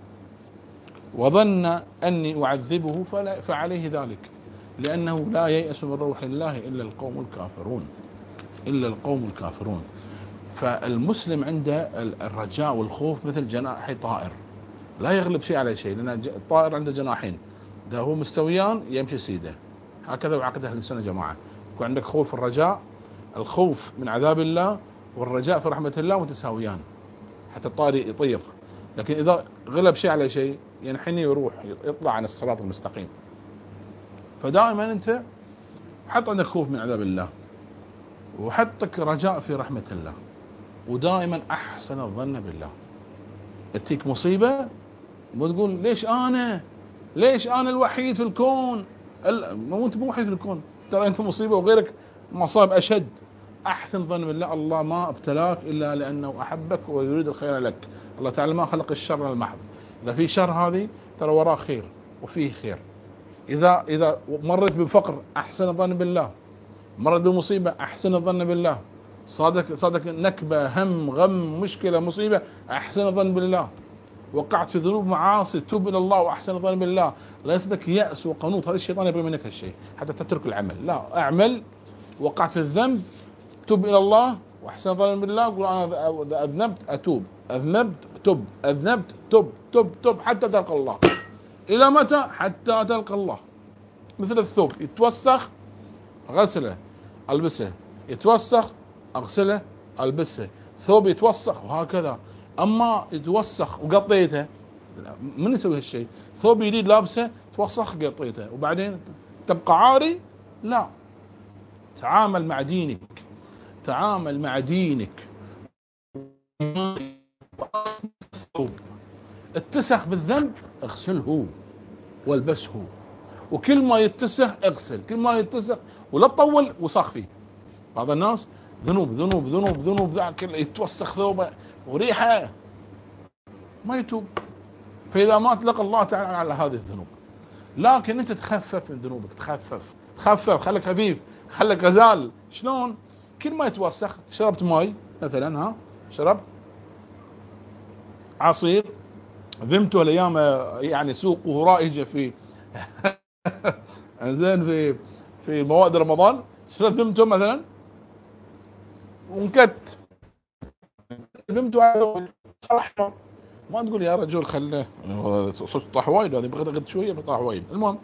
وظن أني أعذبه فعليه ذلك، لأنه لا ييأس من روح الله إلا القوم الكافرون، إلا القوم الكافرون. فالمسلم عنده الرجاء والخوف مثل جناح طائر، لا يغلب شيء على شيء، لأن الطائر عنده جناحين، إذا هو مستويان يمشي سيده. هكذا وعقد أهل السنة جماعة، يكون عندك خوف الرجاء، الخوف من عذاب الله والرجاء في رحمة الله متساويان، حتى الطائر يطير. لكن إذا غلب شيء على شيء ينحني ويروح يطلع عن الصراط المستقيم. فدائما أنت حط عندك خوف من عذاب الله، وحطك رجاء في رحمة الله، ودائما أحسن الظن بالله. تأتيك مصيبة وتقول ليش أنا ليش أنا الوحيد في الكون؟ مو أنت مو وحيد في الكون، ترى أنت مصيبة وغيرك مصاب أشد. أحسن ظن بالله، الله ما ابتلاك إلا لأنه أحبك ويريد الخير لك. الله تعالى ما خلق الشر المحض، إذا في شر هذه ترى وراه خير وفيه خير. إذا إذا مرت بفقر أحسن الظن بالله، مرت بمصيبة أحسن الظن بالله، صادك صادك نكبة هم غم مشكلة مصيبة أحسن الظن بالله، وقعت في ذنوب معاصي توب إلى الله وأحسن الظن بالله. لا يسبك يأس وقنوط، هذا الشيطان يبغي منك هالشيء حتى تترك العمل. لا، أعمل، وقعت في الذنب توب إلى الله وأحسن الظن بالله، قول أنا أذنبت أتوب، أذنبت تب، أذنبت تب تب تب حتى تلقى الله. إلى متى؟ حتى تلقى الله. مثل الثوب يتوسخ غسله ألبسه، يتوسخ أغسله ألبسه، ثوب يتوسخ وهكذا. أما يتوسخ وقطيته، من يسوي هالشيء؟ ثوب جديد لابسه توسخ قطيته وبعدين تبقى عاري؟ لا، تعامل مع دينك، تعامل مع دينك. اتسخ بالذنب اغسله والبسه، وكل ما يتسخ اغسل، كل ما يتسخ، ولا تطول وساخ فيه. بعض الناس ذنوب ذنوب ذنوب ذنوب ذاك يتوسخ ثوبه وريحه ما يتوب، فإذا ما تلقى الله تعالى على هذه الذنوب. لكن انت تخفف من ذنوبك، تخفف تخفف خليك خفيف، خليك غزال. شلون؟ كل ما يتوسخ، شربت ماي مثلا، ها شربت عصير، ذمته الايام يعني سوقه رائجه في زين في في مواد رمضان، شربت ذمته مثلا ونكت ذمته صراحة ما تقول يا رجل خله صوت طاح وايد، هذه بغد شوية بطاح وايد. المهم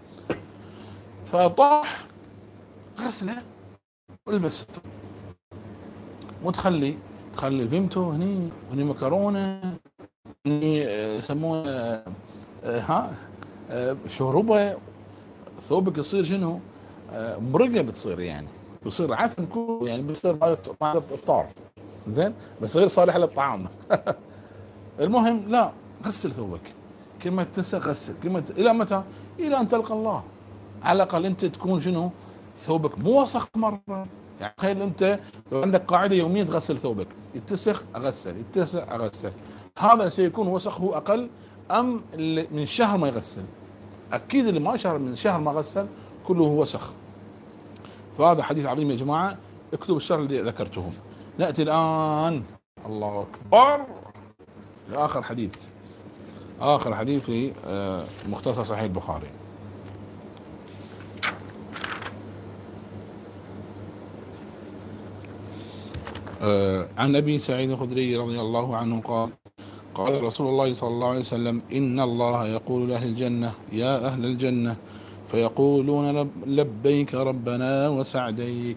فطاح غسله والبس، مو تخلي تخلي الفيمتو هني هني مكرونة هني يسمونه ها شوربة، ثوبك يصير شنو مرقة، بتصير يعني بصير عفن كله، يعني بيصير مع الافطار زين، بس غير صالح للطعام. المهم لا، غسل ثوبك كل ما تنسى، غسل كل ما ت... الى متى؟ الى ان تلقى الله. على الاقل انت تكون شنو ثوبك مو وسخ مره. يعني تخيل انت لو عندك قاعده يوميا تغسل ثوبك، يتسخ اغسل، يتسخ اغسل، هذا سيكون وسخه اقل ام اللي من شهر ما يغسل؟ اكيد اللي ما شهر من شهر ما غسل كله وسخ. فهذا حديث عظيم يا جماعه، اكتبوا الشرح اللي ذكرتهم. ناتي الان الله اكبر لاخر حديث، آخر حديث في مختصر صحيح البخاري. عن أبي سعيد الخدري رضي الله عنه قال قال رسول الله صلى الله عليه وسلم: إن الله يقول لأهل الجنة: يا أهل الجنة، فيقولون: لبيك ربنا وسعديك.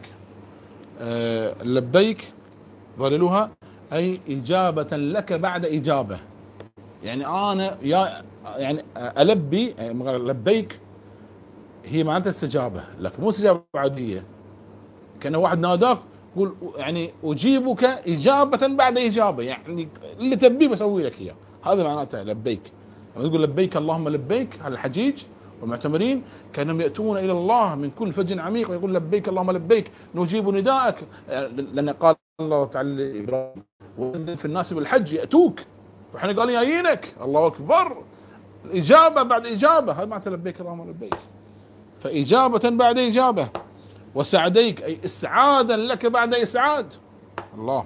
لبيك ظللها أي إجابة لك بعد إجابة، يعني أنا يا يعني ألبي لبيك هي معناتها استجابة لك، مو استجابة عادية كأنه واحد ناداك يقول يعني أجيبك إجابة بعد إجابة، يعني اللي تبيه بسوي لك إياه، هذا معناتها لبيك. لما تقول لبيك اللهم لبيك على الحجيج والمعتمرين كانهم يأتون إلى الله من كل فج عميق ويقول لبيك اللهم لبيك نجيب نداءك، لأن قال الله تعالى لإبراهيم: وأذن في الناس بالحج يأتوك، فإحنا قال يعينك. الله أكبر، إجابة بعد إجابة، هذا معناتها لبيك اللهم لبيك. فإجابة بعد إجابة. وسعديك أي إسعادا لك بعد إسعاد. الله.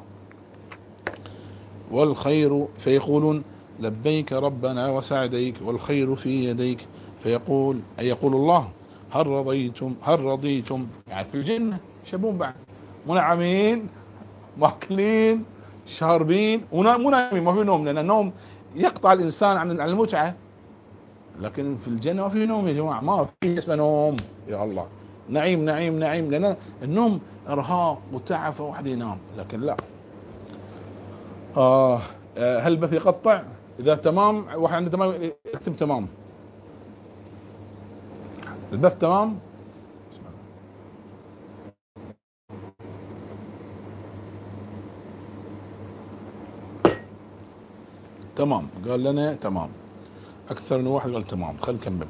والخير فيقولون: لبيك ربنا وسعديك والخير في يديك، فيقول أي يقول الله: هل رضيتم هل رضيتم يعني في الجنة شبون بعد منعمين ماكلين شاربين مو نايمين، ما في نوم، لأن النوم يقطع الإنسان عن المتعة، لكن في الجنة ما في نوم يا جماعة، ما في اسمه نوم. يا الله، نعيم نعيم نعيم، لأن النوم إرهاق وتعب فواحد ينام، لكن لا. آه هل البث يقطع؟ إذا تمام واحد عنده تمام يكتب تمام. البث تمام. تمام، قال لنا تمام، أكثر من واحد قال تمام. خلينا نكمل.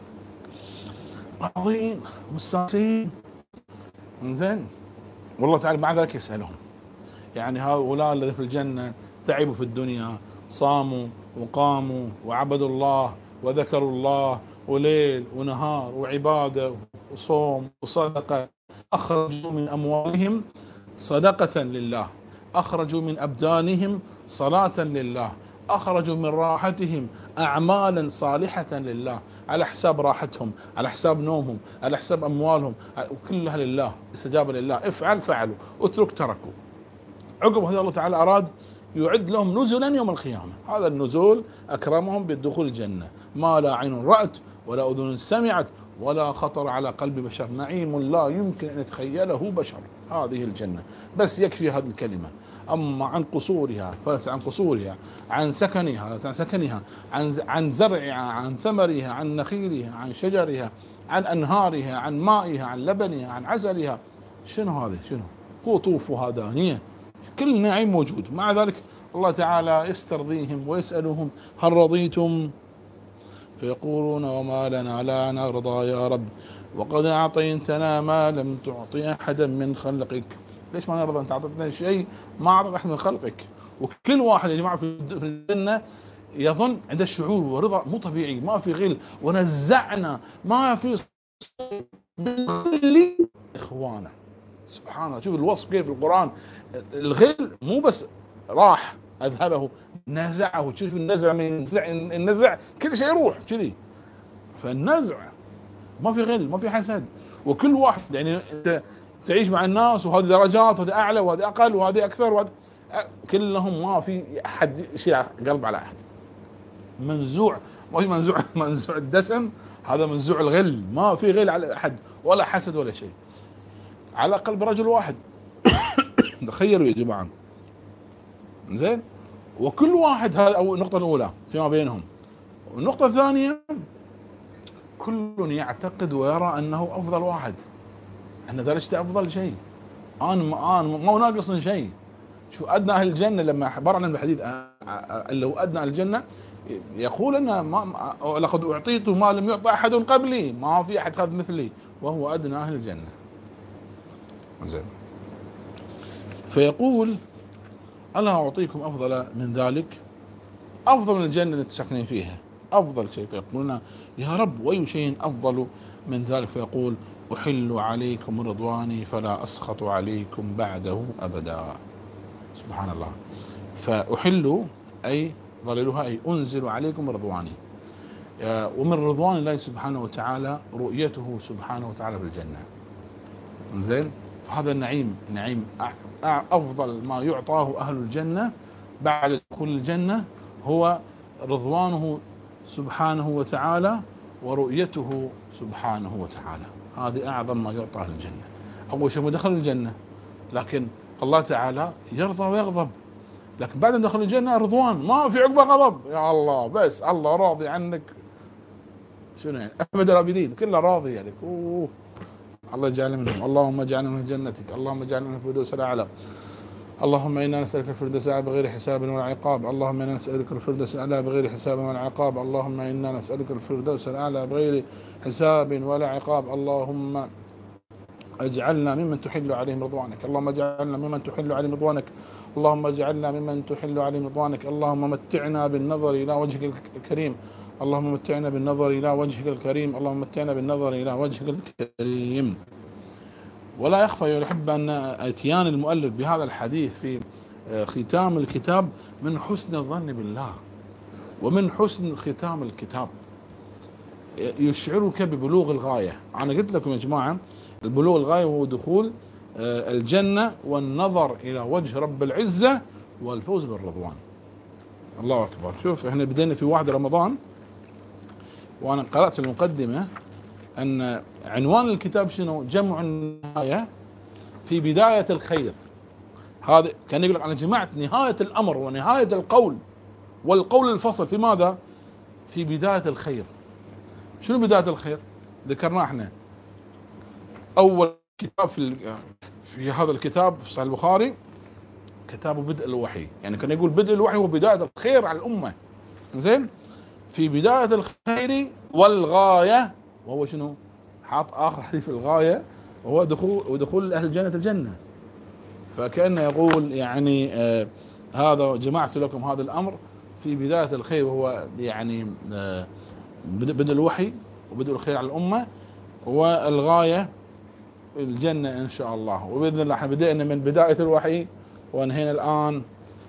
عظيم مستانسين زين، والله تعالى مع ذلك يسألهم، يعني هؤلاء الذين في الجنة تعبوا في الدنيا، صاموا وقاموا وعبدوا الله وذكروا الله وليل ونهار وعبادة وصوم وصدقة، أخرجوا من أموالهم صدقة لله، أخرجوا من أبدانهم صلاة لله، أخرجوا من راحتهم أعمالا صالحة لله، على حساب راحتهم، على حساب نومهم، على حساب أموالهم، وكلها لله، استجابة لله. افعل فعلوا، اترك تركوا. عقب هذا الله تعالى أراد يعد لهم نزلا يوم القيامة. هذا النزول أكرمهم بالدخول الجنة، ما لا عين رأت ولا أذن سمعت ولا خطر على قلب بشر، نعيم لا يمكن أن يتخيله بشر. هذه الجنة بس يكفي هذه الكلمة. أما عن قصورها فليس عن قصورها، عن سكنها فليس عن سكنها، عن عن زرعها، عن ثمرها، عن نخيلها، عن شجرها، عن أنهارها، عن مائها، عن لبنها، عن عسلها. شنو هذا؟ شنو قطوفها دانية، كل نعيم موجود. مع ذلك الله تعالى يسترضيهم ويسألهم: هل رضيتم؟ فيقولون: وما لنا لا نرضى يا رب، وقد أعطيتنا ما لم تعطي أحدا من خلقك. ليش ما نرضى؟ أنت أعطيتنا شيء ما أعطيت أحد من خلقك. وكل واحد يا جماعة في الجنة يظن عنده شعور ورضا مو طبيعي، ما في غل، ونزعنا ما في من كل إخوانا. سبحان الله، شوف الوصف كيف في القرآن. الغل مو بس راح أذهبه، نزعه. شوف النزع، من النزع كل شيء يروح كذي. فالنزع ما في غل، ما في حسد، وكل واحد يعني انت تعيش مع الناس، وهذه درجات، وهذه اعلى وهذه اقل وهذه اكثر وهذه، كلهم ما في أحد يشيل قلب على أحد، منزوع، ما في منزوع منزوع الدسم، هذا منزوع الغل، ما في غل على أحد ولا حسد ولا شيء، على قلب رجل واحد. تخيلوا يا جماعة، زين، وكل واحد، هذا أول النقطة الأولى فيما بينهم. والنقطة الثانية، كل يعتقد ويرى أنه أفضل واحد، أن درجته أفضل شيء، أنا ما أنا ما ناقص شيء. شو أدنى أهل الجنة لما عبر عن الحديث اللي هو أدنى أهل الجنة، يقول أن ما لقد أعطيت ما لم يعطى أحد قبلي، ما في أحد خذ مثلي، وهو أدنى أهل الجنة. زين، فيقول ألا أعطيكم أفضل من ذلك، أفضل من الجنة التي تسكنين فيها، أفضل شيء. فيقولون يا رب وأي شيء أفضل من ذلك؟ فيقول أحل عليكم رضواني فلا أسخط عليكم بعده أبدا. سبحان الله. فأحل أي ظللها، أي أنزل عليكم رضواني، ومن رضوان الله سبحانه وتعالى رؤيته سبحانه وتعالى في الجنة. زين، هذا النعيم، نعيم أفضل ما يعطاه أهل الجنة بعد دخول الجنة هو رضوانه سبحانه وتعالى ورؤيته سبحانه وتعالى. هذه أعظم ما يعطى أهل الجنة. أول شيء دخل الجنة، لكن الله تعالى يرضى ويغضب، لكن بعد ما دخل الجنة رضوان، ما في عقبة غضب. يا الله، بس الله راضي عنك، شنو يعني؟ أبد الآبدين كله راضي يعني. أوه. الله يجعلنا منهم، اللهم اجعلنا من جنتك، اللهم اجعلنا من الفردوس الأعلى، اللهم إنا نسألك الفردوس الأعلى بغير حساب ولا عقاب، اللهم إنا نسألك الفردوس الأعلى بغير حساب ولا عقاب، اللهم إنا نسألك الفردوس الأعلى بغير حساب ولا عقاب، اللهم اجعلنا ممن تحل عليهم رضوانك، اللهم اجعلنا ممن تحل عليهم رضوانك، اللهم اجعلنا ممن تحل عليهم رضوانك، اللهم متعنا بالنظر إلى وجهك الكريم، اللهم متعنا بالنظر إلى وجهك الكريم، اللهم متعنا بالنظر إلى وجهك الكريم. ولا يخفى يحب أن اتيان المؤلف بهذا الحديث في ختام الكتاب من حسن الظن بالله ومن حسن ختام الكتاب، يشعرك ببلوغ الغاية. أنا قلت لكم يا جماعة، البلوغ الغاية هو دخول الجنة والنظر إلى وجه رب العزة والفوز بالرضوان. الله أكبر. شوف، احنا بدينا في واحد رمضان، وأنا قرأت المقدمة أن عنوان الكتاب شنو؟ جمع النهاية في بداية الخير. هذا كان يقول أنا جمعت نهاية الأمر ونهاية القول والقول الفصل في ماذا؟ في بداية الخير. شنو بداية الخير؟ ذكرنا احنا أول كتاب في في هذا الكتاب في صحيح البخاري كتاب بدء الوحي، يعني كان يقول بدء الوحي هو بداية الخير على الأمة. زين، في بداية الخير والغاية، وهو شنو؟ حاط آخر حديث في الغاية، وهو دخول ودخول أهل الجنة الجنة. فكأنه يقول يعني آه هذا جمعت لكم هذا الأمر في بداية الخير، وهو يعني آه بدء الوحي وبدء الخير على الأمة، والغاية الجنة إن شاء الله. وبإذن الله احنا بدأنا من بداية الوحي وانهينا الآن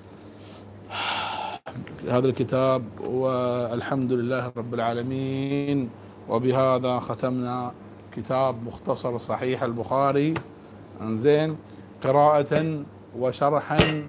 هذا الكتاب، والحمد لله رب العالمين. وبهذا ختمنا كتاب مختصر صحيح البخاري. انزين، قراءة وشرحا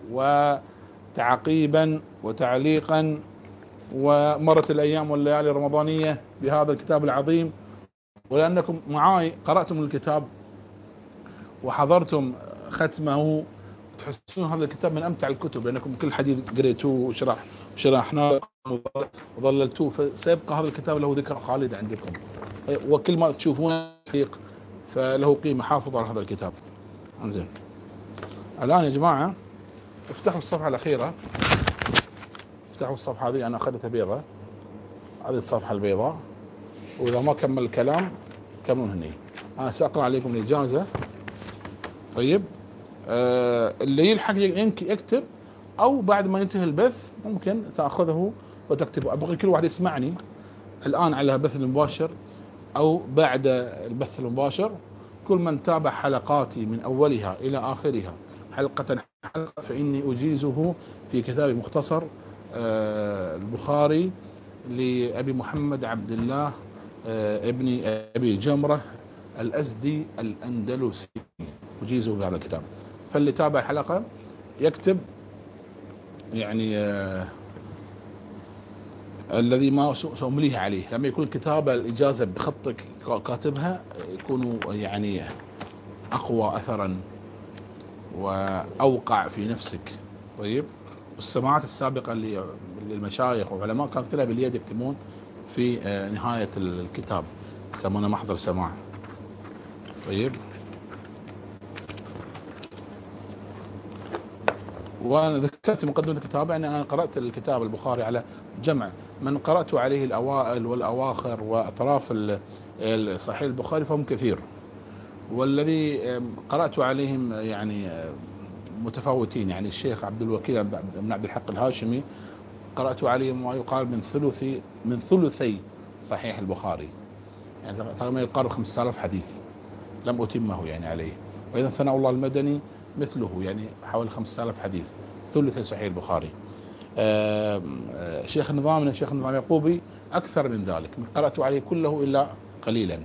وتعقيبا وتعليقا، ومرت الأيام والليالي الرمضانية بهذا الكتاب العظيم. ولأنكم معاي قرأتم الكتاب وحضرتم ختمه، تحسون هذا الكتاب من أمتع الكتب، لأنكم كل حديث قريتوه وشرح شرحناه وظللتوه، فسيبقى هذا الكتاب له ذكرى خالدة عندكم، وكل ما تشوفونه حقيق فله قيمة. حافظوا على هذا الكتاب. انزين، الآن يا جماعة افتحوا الصفحة الأخيرة، افتحوا الصفحة هذه، أنا أخذتها بيضة، هذه الصفحة البيضاء، وإذا ما كمل الكلام كملوا هني. أنا سأقرأ عليكم الإجازة. طيب، آه اللي يلحق يكتب، أو بعد ما ينتهي البث ممكن تأخذه وتكتبه. أبغى كل واحد يسمعني الآن على البث المباشر أو بعد البث المباشر، كل من تابع حلقاتي من أولها إلى آخرها حلقة حلقة فإني أجيزه في كتاب مختصر آه البخاري لأبي محمد عبد الله آه ابن أبي جمرة الأزدي الأندلسي، أجيزه بهذا الكتاب. فاللي تابع الحلقة يكتب يعني آه الذي ما سأمليه عليه. لما يكون الكتابة الإجازة بخطك كاتبها يكون يعني أقوى أثرا وأوقع في نفسك. طيب، والسماعات السابقة للمشايخ وعلماء كانت كلها باليد يكتبون في نهاية الكتاب، يسمونه محضر سماع. طيب، وأنا ذكرت مقدمة الكتاب يعني أنا قرأت الكتاب البخاري على جمع من قرأت عليه الأوائل والأواخر وأطراف صحيح البخاري فهم كثير، والذي قرأت عليهم يعني متفاوتين. يعني الشيخ عبد الوكيل بن عبد الحق الهاشمي قرأت عليهم ما يقال من ثلثي من ثلثي صحيح البخاري، يعني تقريبا يقارب خمسة آلاف حديث لم أتمه يعني عليه. وإذا ثناء الله المدني مثله يعني حوالي خمسة آلاف حديث ثلثي صحيح البخاري. آآ آآ شيخ النظام الشيخ النظام يعقوبي أكثر من ذلك، قرأت عليه كله إلا قليلا.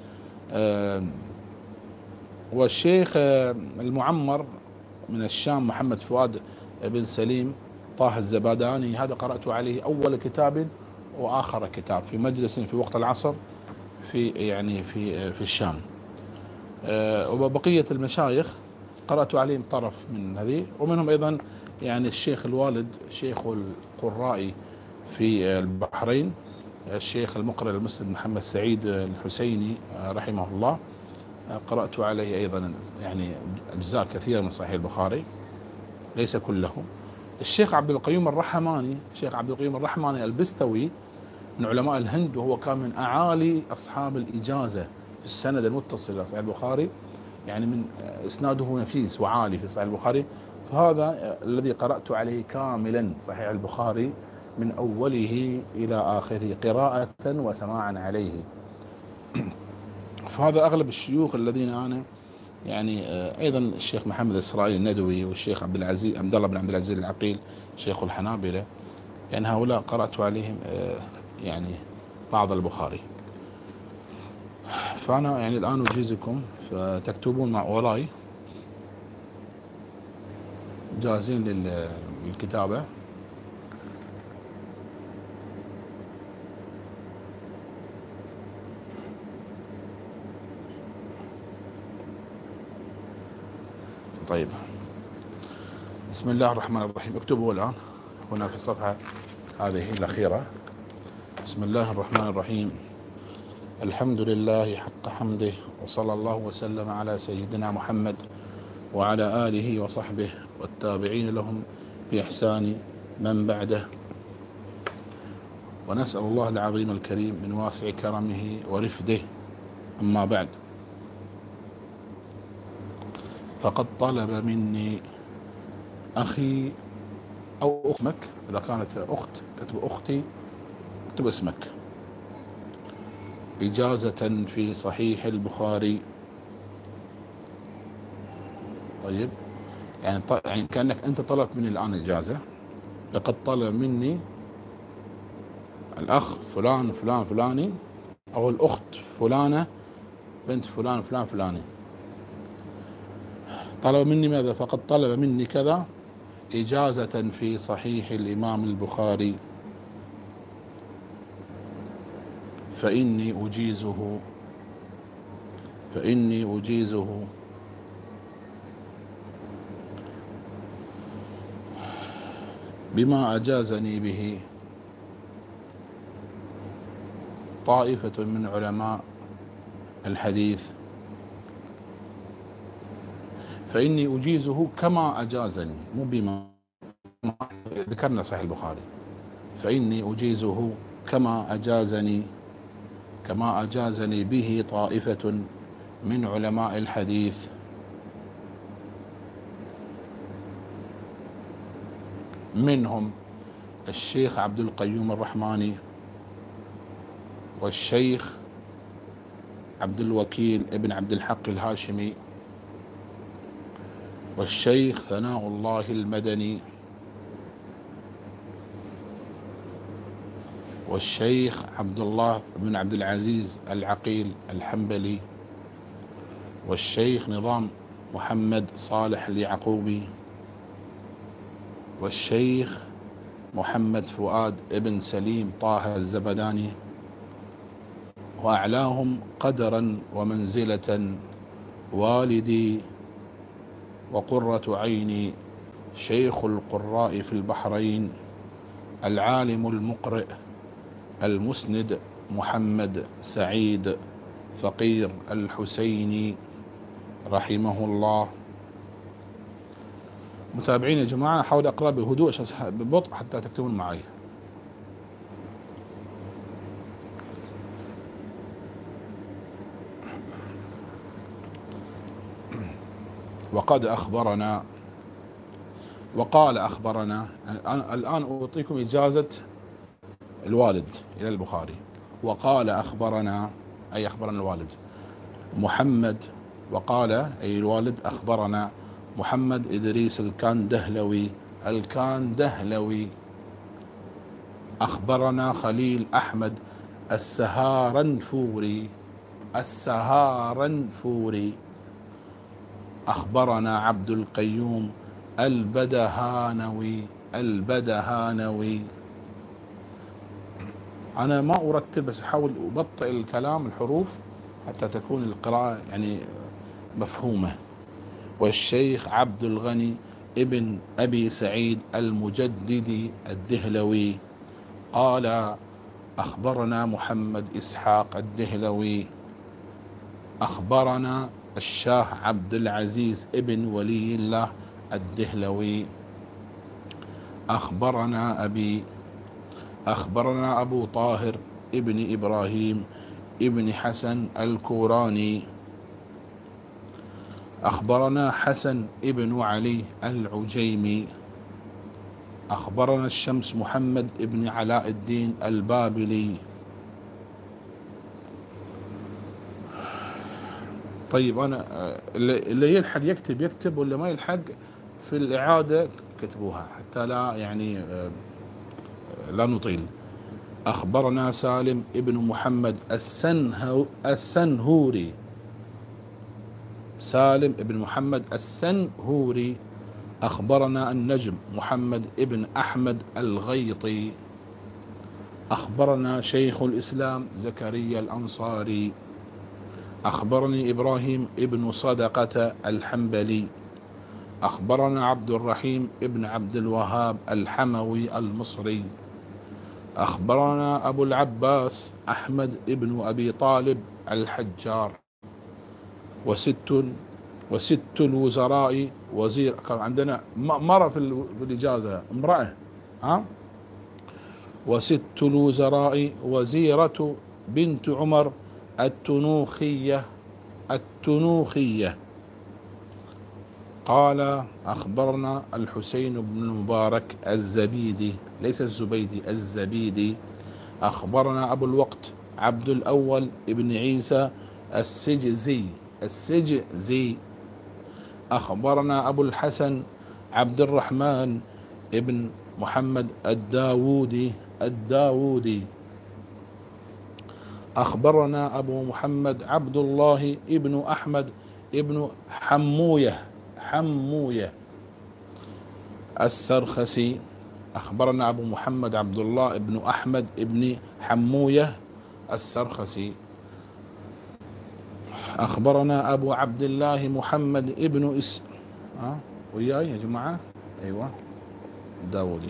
والشيخ المعمر من الشام محمد فؤاد بن سليم طه الزباداني، هذا قرأت عليه أول كتاب وآخر كتاب في مجلس في وقت العصر في يعني في في الشام. وبقية المشايخ قرأت عليهم طرف من هذه، ومنهم أيضا يعني الشيخ الوالد شيخ القراء في البحرين الشيخ المقرئ المسلم محمد سعيد الحسيني رحمه الله، قرأت عليه أيضا يعني أجزاء كثيرة من صحيح البخاري ليس كله. الشيخ عبد القيوم الرحماني الشيخ عبد القيوم الرحماني البستوي من علماء الهند، وهو كان من أعالي أصحاب الإجازة في السند المتصل إلى صحيح البخاري، يعني من إسناده نفيس وعالي في صحيح البخاري. فهذا الذي قرأت عليه كاملا صحيح البخاري من أوله إلى آخره قراءة وسماعا عليه. فهذا أغلب الشيوخ الذين أنا يعني أيضا الشيخ محمد إسرائيل الندوي والشيخ عبد العزيز عبد الله بن عبد العزيز العقيل شيخ الحنابلة، يعني هؤلاء قرأت عليهم يعني بعض البخاري. فأنا يعني الآن أجيزكم فتكتبون مع وراي جاهزين للكتابة. طيب، بسم الله الرحمن الرحيم. اكتبوا الآن هنا في الصفحة هذه الأخيرة. بسم الله الرحمن الرحيم. الحمد لله حق حمده، وصلى الله وسلم على سيدنا محمد وعلى آله وصحبه والتابعين لهم بإحسان من بعده. ونسأل الله العظيم الكريم من واسع كرمه ورفده. أما بعد، فقد طلب مني أخي أو أختك، إذا كانت أخت تكتب أختي تكتب اسمك، إجازة في صحيح البخاري. طيب، يعني يعني كأنك أنت طلبت مني الآن إجازة. لقد طلب مني الأخ فلان فلان فلاني أو الأخت فلانة بنت فلان فلان فلاني، طلب مني ماذا؟ فقد طلب مني كذا إجازة في صحيح الإمام البخاري، فإني أجيزه فإني أجيزه بما أجازني به طائفة من علماء الحديث. فإني أجيزه كما أجازني، مو بما ذكرنا صحيح البخاري. فإني أجيزه كما أجازني كما أجازني به طائفة من علماء الحديث، منهم الشيخ عبد القيوم الرحماني، والشيخ عبد الوكيل ابن عبد الحق الهاشمي، والشيخ ثناء الله المدني، والشيخ عبد الله بن عبد العزيز العقيل الحنبلي، والشيخ نظام محمد صالح اليعقوبي، والشيخ محمد فؤاد ابن سليم طه الزبداني، وأعلاهم قدرا ومنزلة والدي وقرة عيني شيخ القراء في البحرين العالم المقرئ المسند محمد سعيد فقير الحسيني رحمه الله. متابعين يا جماعة، أحاول أقرأ بهدوء ببطء حتى تكتبون معي. وقد أخبرنا وقال أخبرنا، الآن أعطيكم إجازة الوالد إلى البخاري. وقال أخبرنا أي أخبرنا الوالد محمد، وقال أي الوالد أخبرنا محمد إدريس الكاندهلوي الكاندهلوي. أخبرنا خليل أحمد السهارنفوري السهارنفوري. أخبرنا عبد القيوم البدهانوي البدهانوي. أنا ما أرتب، بس أحاول أبطئ الكلام الحروف حتى تكون القراءة يعني مفهومة. والشيخ عبد الغني ابن أبي سعيد المجددي الدهلوي قال أخبرنا محمد إسحاق الدهلوي. أخبرنا الشاه عبد العزيز ابن ولي الله الدهلوي. أخبرنا أبي أخبرنا أبو طاهر ابن إبراهيم ابن حسن الكوراني. أخبرنا حسن ابن علي العجيمي. أخبرنا الشمس محمد ابن علاء الدين البابلي. طيب أنا اللي يلحق يكتب يكتب، واللي ما يلحق في الإعادة كتبوها حتى لا يعني لا نطيل. أخبرنا سالم ابن محمد السنهو السنهوري سالم ابن محمد السنهوري. أخبرنا النجم محمد ابن أحمد الغيطي. أخبرنا شيخ الإسلام زكريا الأنصاري. أخبرني إبراهيم ابن صدقة الحنبلي. أخبرنا عبد الرحيم ابن عبد الوهاب الحموي المصري. أخبرنا أبو العباس أحمد ابن أبي طالب الحجار. وست وست الوزراء وزير، عندنا مرة في الإجازة امرأة ها وست الوزراء وزيرة بنت عمر التنوخية التنوخية. قال أخبرنا الحسين بن المبارك الزبيدي، ليس الزبيدي الزبيدي. أخبرنا أبو الوقت عبد الأول ابن عيسى السجزي السجزي. أخبرنا أبو الحسن عبد الرحمن ابن محمد الداودي الداودي. أخبرنا أبو محمد عبد الله ابن أحمد ابن حموية حموية السرخسي. أخبرنا أبو محمد عبد الله ابن أحمد ابن حموية السرخسي. أخبرنا أبو عبد الله محمد ابن إس ها وياي يا جماعة أيوة داودي.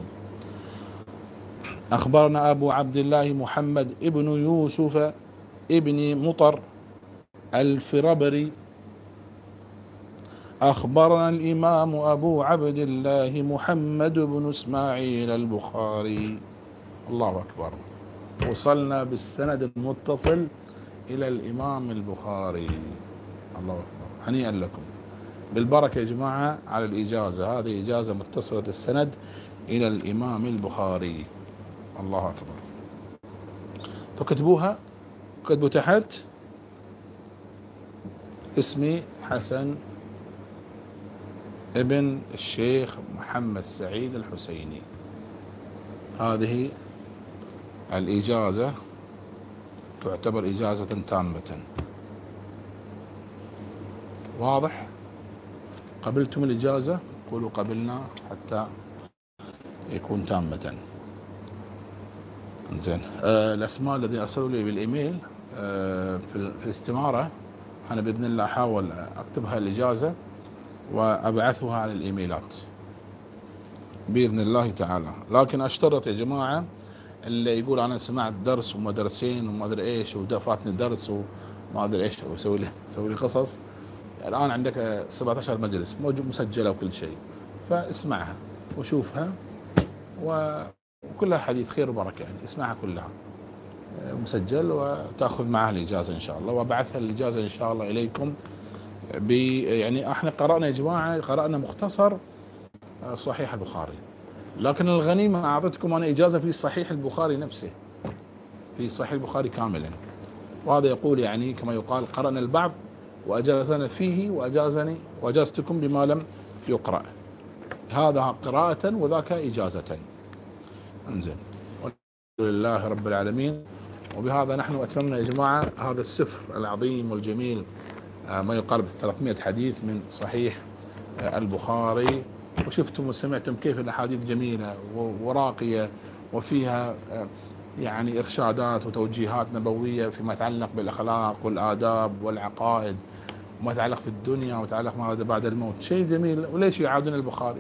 أخبرنا أبو عبد الله محمد ابن يوسف ابن مطر الفربري. أخبرنا الإمام أبو عبد الله محمد بن إسماعيل البخاري. الله أكبر، وصلنا بالسند المتصل إلى الإمام البخاري. الله أكبر، هنيئا لكم بالبركة يا جماعة على الإجازة. هذه إجازة متصلة السند إلى الإمام البخاري. الله أكبر. فكتبوها، كتبوا تحت اسمي حسن ابن الشيخ محمد سعيد الحسيني. هذه الإجازة تعتبر إجازة تامة. واضح؟ قبلتم الإجازة؟ قولوا قبلنا حتى يكون تامة. زين. آه الأسماء الذين أرسلوا لي بالإيميل آه في, في الاستمارة أنا بإذن الله أحاول أكتبها الإجازة وأبعثها على الإيميلات بإذن الله تعالى. لكن أشترط يا جماعة اللي يقول أنا سمعت درس وما درسين وما أدري إيش ودفاتني درس وما أدري إيش وسوي لي سوي لي قصص. الآن عندك سبعة عشر مجلس موجود مسجلة وكل شيء، فاسمعها وشوفها وكلها حديث خير وبركة، يعني اسمعها كلها مسجل وتأخذ معها الإجازة إن شاء الله، وأبعثها الإجازة إن شاء الله إليكم. يعني احنا قرأنا يا جماعة قرأنا مختصر صحيح البخاري، لكن الغنيمة أعطيتكم أنا إجازة في صحيح البخاري نفسه، في صحيح البخاري كاملا. وهذا يقول يعني كما يقال قرأنا البعض وأجازنا فيه وأجازني وأجازتكم بما لم يقرأ، هذا قراءة وذاك إجازة. انزين، والحمد لله رب العالمين. وبهذا نحن أتممنا يا جماعة هذا السفر العظيم والجميل ما يقارب ثلاثمائة حديث من صحيح البخاري. وشفتم وسمعتم كيف الأحاديث جميلة وراقية وفيها يعني إرشادات وتوجيهات نبوية فيما يتعلق بالأخلاق والآداب والعقائد وما يتعلق في الدنيا وما يتعلق ما بعد الموت. شيء جميل. وليش يعادون البخاري؟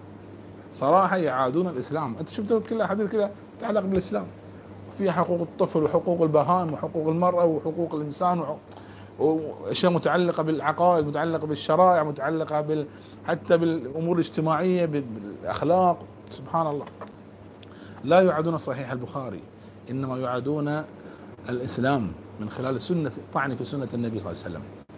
صراحة يعادون الإسلام. أنت شفتوا كل أحاديث كده تتعلق بالإسلام، فيها حقوق الطفل وحقوق البهائم وحقوق المرأة وحقوق الإنسان وأشياء متعلقة بالعقائد، متعلقة بالشرائع، متعلقة بال... حتى بالأمور الاجتماعية، بالأخلاق. سبحان الله. لا يعادون صحيح البخاري، إنما يعادون الإسلام من خلال سنة طعن في سنة النبي صلى الله عليه وسلم.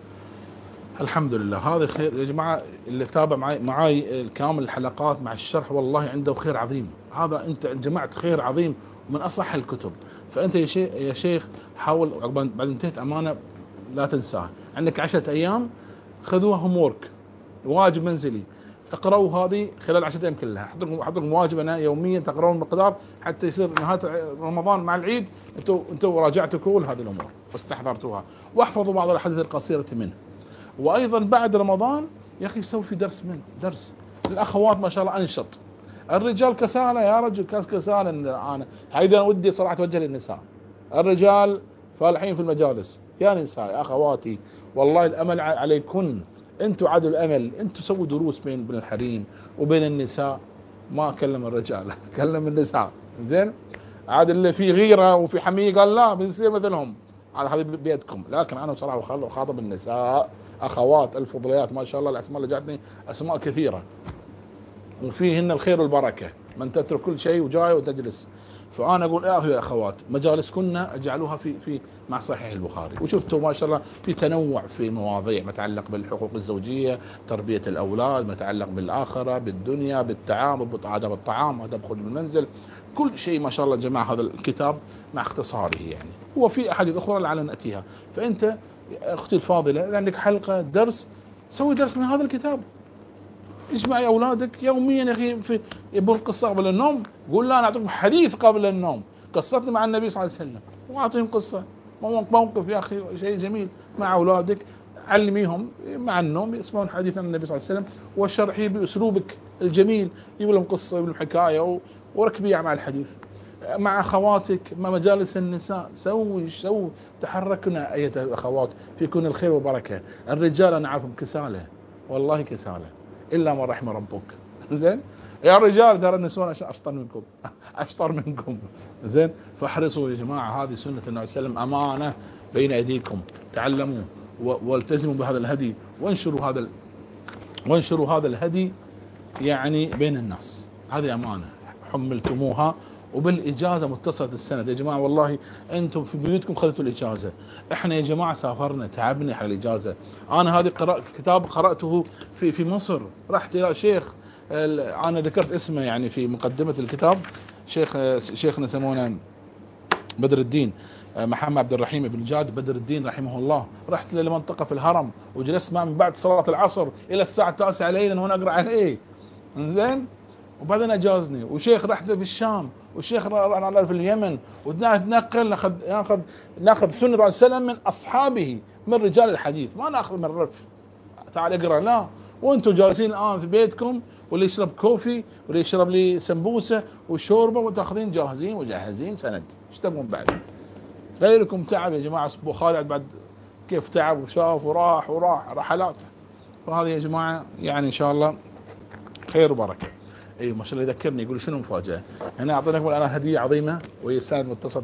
الحمد لله. هذا خير يا جماعة. اللي تابع معي, معي كامل الحلقات مع الشرح والله عنده خير عظيم. هذا أنت جمعت خير عظيم ومن أصح الكتب. فأنت يا شيخ, يا شيخ حاول بعد انتهت أمانة لا تنساها. عندك عشرة أيام خذوها هوم وورك، واجب منزلي، اقرأوا هذه خلال عشرة أيام كلها. حضركم حضركم واجب أنا يوميا تقرأون مقدار حتى يصير نهاية رمضان مع العيد أنتوا أنتوا راجعتوا كل هذه الأمور واستحضرتوها. واحفظوا بعض الأحاديث القصيرة منه. وأيضا بعد رمضان يا أخي سوي في درس منه، درس. الأخوات ما شاء الله أنشط، الرجال كسالة يا رجل، كاس كسالة. أنا هيدا ودي صراحة توجه للنساء. الرجال فالحين في المجالس يا نساء يا أخواتي والله الأمل عليكن. أنتوا عادوا الأمل، أنتوا سووا دروس بين بين الحريم وبين النساء. ما أكلم الرجال أكلم النساء. زين، عاد اللي في غيرة وفي حمية قال لا بنصير مثلهم، هذا بيدكم. لكن أنا بصراحة خاطب النساء أخوات الفضليات ما شاء الله. الأسماء اللي جاتني أسماء كثيرة وفيهن الخير والبركة. من تترك كل شيء وجاي وتجلس. فأنا أقول يا أخوات مجالسكن اجعلوها في في مع صحيح البخاري. وشفتوا ما شاء الله في تنوع في مواضيع متعلق بالحقوق الزوجية، تربية الأولاد، متعلق بالآخرة، بالدنيا، بالتعامل، بآداب الطعام، آداب خروج من المنزل، كل شيء ما شاء الله جماعة. هذا الكتاب مع اختصاره يعني. وفي أحاديث أخرى لعل نأتيها. فأنت أختي الفاضلة إذا عندك حلقة درس سوي درس من هذا الكتاب. اجمعي أولادك يوميا يا أخي في يبون قصة قبل النوم، قول لا أنا أعطيكم حديث قبل النوم قصتني مع النبي صلى الله عليه وسلم، وأعطيهم قصة موقف يا أخي شيء جميل مع أولادك. علميهم مع النوم يسمعون حديث عن النبي صلى الله عليه وسلم وشرحيه بأسلوبك الجميل. يقول لهم قصة يقول لهم حكاية وركبيها مع الحديث. مع أخواتك مع مجالس النساء سوي سوي تحركنا أيها الأخوات فيكون الخير وبركة. الرجال أنا عارفهم كسالة والله كسالة إلا ما رحم ربك. زين يا رجال ترى النسوان أشطر منكم أشطر منكم. زين فاحرصوا يا جماعة. هذه سنة النبي صلى الله عليه وسلم أمانة بين أيديكم. تعلموا والتزموا بهذا الهدي وانشروا هذا وانشروا هذا الهدي يعني بين الناس. هذه أمانة حملتموها وبالإجازة متصلة السند يا جماعة. والله أنتم في بيوتكم خذتوا الإجازة، إحنا يا جماعة سافرنا تعبنا على الإجازة. أنا هذه قرأت كتاب قرأته في في مصر، رحت إلى شيخ أنا ذكرت اسمه يعني في مقدمة الكتاب، شيخ شيخنا سمونا بدر الدين محمد عبد الرحيم بن جاد بدر الدين رحمه الله. رحت لمنطقة في الهرم وجلست معه من بعد صلاة العصر إلى الساعة التاسعة ليلا وأنا أقرأ عليه. إنزين وبعدين أجازني. وشيخ رحت في الشام والشيخ رحنا في اليمن وننقل ناخذ ناخذ ناخذ سنة عليه السلام من أصحابه من رجال الحديث، ما ناخذ من الرف تعال اقرأ لا. وانتم جالسين الآن في بيتكم واللي يشرب كوفي واللي يشرب لي سمبوسه وشوربه وتاخذين جاهزين وجاهزين سند. ايش تبون بعد؟ غيركم تعب يا جماعه. ابو خالد بعد كيف تعب وشاف وراح وراح رحلات. فهذه يا جماعه يعني ان شاء الله خير وبركه. اي ما شاء الله يذكرني يقول شنو مفاجاه هنا اعطيناكم الان هديه عظيمه وهي السند متصل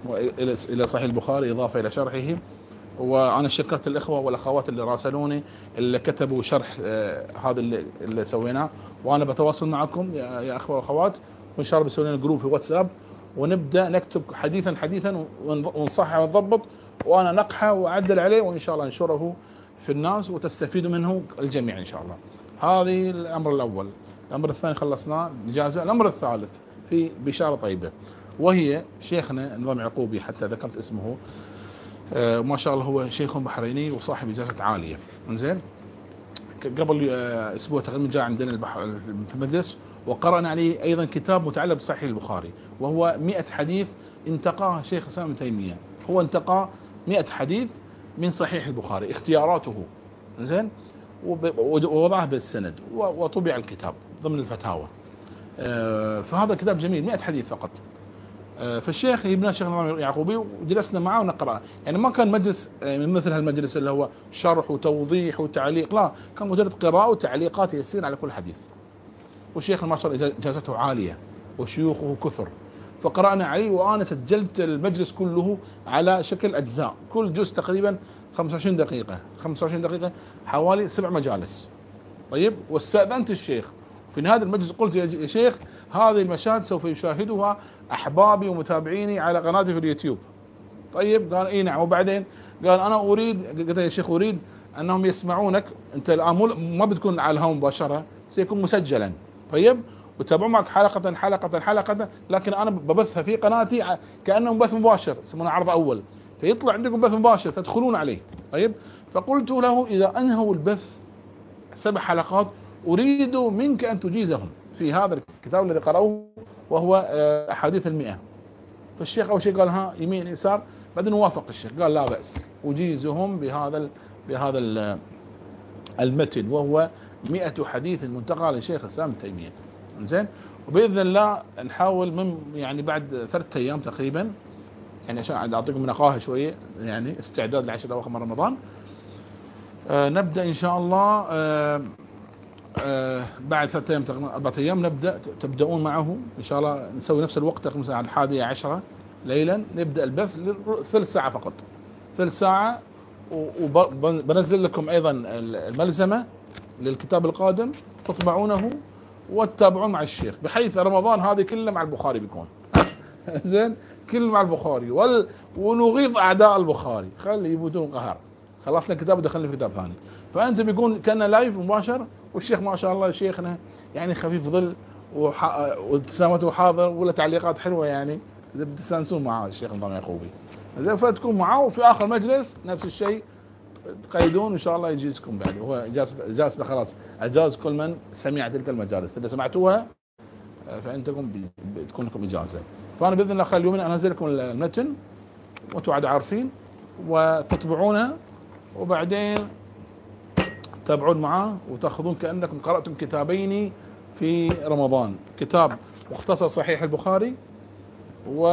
الى صحيح البخاري اضافه الى شرحه. وانا شكرت الاخوه والاخوات اللي راسلوني اللي كتبوا شرح آه هذا اللي, اللي سويناه. وانا بتواصل معكم يا, يا اخوه واخوات وان شاء الله بسوي لنا جروب في واتساب ونبدا نكتب حديثا حديثا ونصحح ونضبط وانا نقحه واعدل عليه وان شاء الله انشره في الناس وتستفيدوا منه الجميع ان شاء الله. هذه الامر الاول. الامر الثاني خلصناه اجازه. الامر الثالث في بشاره طيبه وهي شيخنا النظام يعقوبي حتى ذكرت اسمه آه ما شاء الله هو شيخ بحريني وصاحب اجازه عاليه. انزين قبل آه اسبوع تقريبا جاء عندنا البحر في المجلس وقرانا عليه ايضا كتاب متعلق بصحيح البخاري وهو مئة حديث انتقاه شيخ الاسلام ابن تيميه. هو انتقى مئة حديث من صحيح البخاري اختياراته. زين ووضعه بالسند وطبع الكتاب ضمن الفتاوى. آه فهذا كتاب جميل مئة حديث فقط. آه فالشيخ يبنى الشيخ النظام يعقوبي وجلسنا معه ونقرأ. يعني ما كان مجلس آه مثل هالمجلس اللي هو شرح وتوضيح وتعليق، لا كان مجرد قراءة وتعليقات يسير على كل حديث. والشيخ ما شاء الله اجازته عالية وشيوخه كثر فقرأنا عليه وانا سجلت المجلس كله على شكل اجزاء كل جزء تقريبا خمسة وعشرين دقيقة خمسة وعشرين دقيقة حوالي سبع مجالس. طيب واستأذنت الشيخ في نهاية المجلس قلت يا شيخ هذه المشاهد سوف يشاهدها احبابي ومتابعيني على قناتي في اليوتيوب. طيب قال اي نعم. وبعدين قال انا اريد قلت يا شيخ اريد انهم يسمعونك انت الان ما بتكون على الهواء مباشرة سيكون مسجلا. طيب وتابعوا معك حلقة حلقة حلقة لكن انا ببثها في قناتي كأنه بث مباشر يسمونه عرض اول فيطلع عندكم بث مباشر تدخلون عليه. طيب فقلت له اذا انهوا البث سبع حلقات اريد منك ان تجيزهم في هذا الكتاب الذي قرأوه وهو احاديث المئة. فالشيخ اول شيء قال ها يمين يسار بعدين وافق الشيخ قال لا بأس اجيزهم بهذا بهذا المتن وهو مئة حديث منتقى لشيخ الاسلام ابن تيمية. زين وباذن الله نحاول من يعني بعد ثلاثة ايام تقريبا يعني عشان اعطيكم نقاهه شويه يعني استعداد لعشر اواخر من رمضان آه نبدا ان شاء الله آه آه بعد ثلاثة ايام تقريبا اربعة ايام نبدا تبداون معه ان شاء الله نسوي نفس الوقت تقريبا الساعه الحادية عشرة ليلا نبدا البث ثلث ساعه فقط ثلث ساعه وبنزل لكم ايضا الملزمه للكتاب القادم تطبعونه وتتابعون مع الشيخ بحيث رمضان هذه كله مع البخاري بيكون زين كله مع البخاري وال... ونغيظ اعداء البخاري خلي يموتون قهر. خلصنا الكتاب ودخلنا في كتاب ثاني فانت بيكون كان لايف مباشر والشيخ ما شاء الله شيخنا يعني خفيف ظل وح... وابتسامته حاضر ولا تعليقات حلوه يعني بتستانسون معاه الشيخ النظام يعقوبي زين فتكون معاه وفي اخر مجلس نفس الشيء تقيدون ان شاء الله يجيزكم بعد. هو اجازه اجازه خلاص اجاز كل من سمع تلك المجالس فاذا سمعتوها فانتم بتكون لكم اجازه. فانا باذن الله خلال يومين انزل لكم المتن وانتم عاد عارفين وتتبعونه وبعدين تتابعون معاه وتاخذون كانكم قراتم كتابين في رمضان كتاب مختصر صحيح البخاري و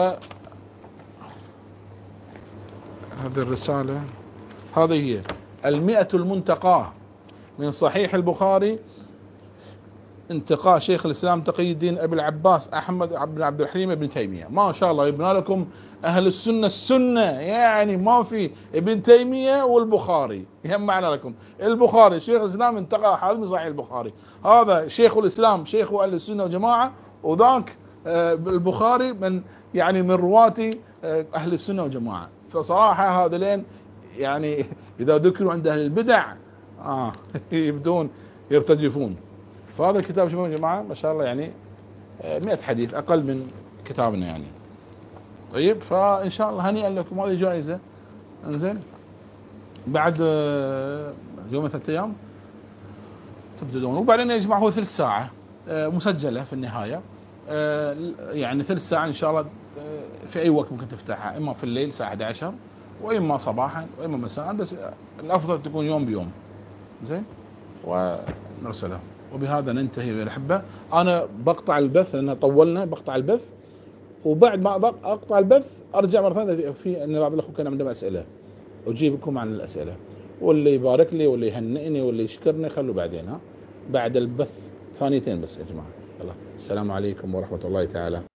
هذه الرساله هذه هي المئة المنتقاه من صحيح البخاري انتقاء شيخ الاسلام تقي الدين ابي العباس احمد بن عبد الحليم بن تيميه. ما شاء الله يبنى لكم اهل السنه السنه يعني ما في ابن تيميه والبخاري يجمعنا لكم البخاري شيخ الاسلام انتقى حال من صحيح البخاري هذا شيخ الاسلام شيخ اهل السنه والجماعه وذاك البخاري من يعني من رواه اهل السنه والجماعه. فصراحه هذولين يعني اذا ذكروا عند اهل البدع اه يبدون يرتجفون. فهذا الكتاب شوفوا يا جماعه ما شاء الله يعني مئة حديث اقل من كتابنا يعني. طيب فان شاء الله هنيئا لكم هذه جائزه. انزين بعد يوم ثلاثة ايام تبدون وبعدين يا جماعه هو ثلث ساعه مسجله في النهايه يعني ثلث ساعه ان شاء الله في اي وقت ممكن تفتحها اما في الليل الساعه احد عشر واما صباحا واما مساء بس الافضل تكون يوم بيوم. زين ونرسله وبهذا ننتهي يا الأحبة. أنا بقطع البث لأن طولنا، بقطع البث وبعد ما أقطع البث أرجع مرة ثانية في أن بعض الأخوة كان عندهم أسئلة أجيبكم عن الأسئلة، واللي يبارك لي واللي يهنئني واللي يشكرني خلوا بعدين، ها بعد البث ثانيتين بس يا جماعة. الله السلام عليكم ورحمة الله تعالى.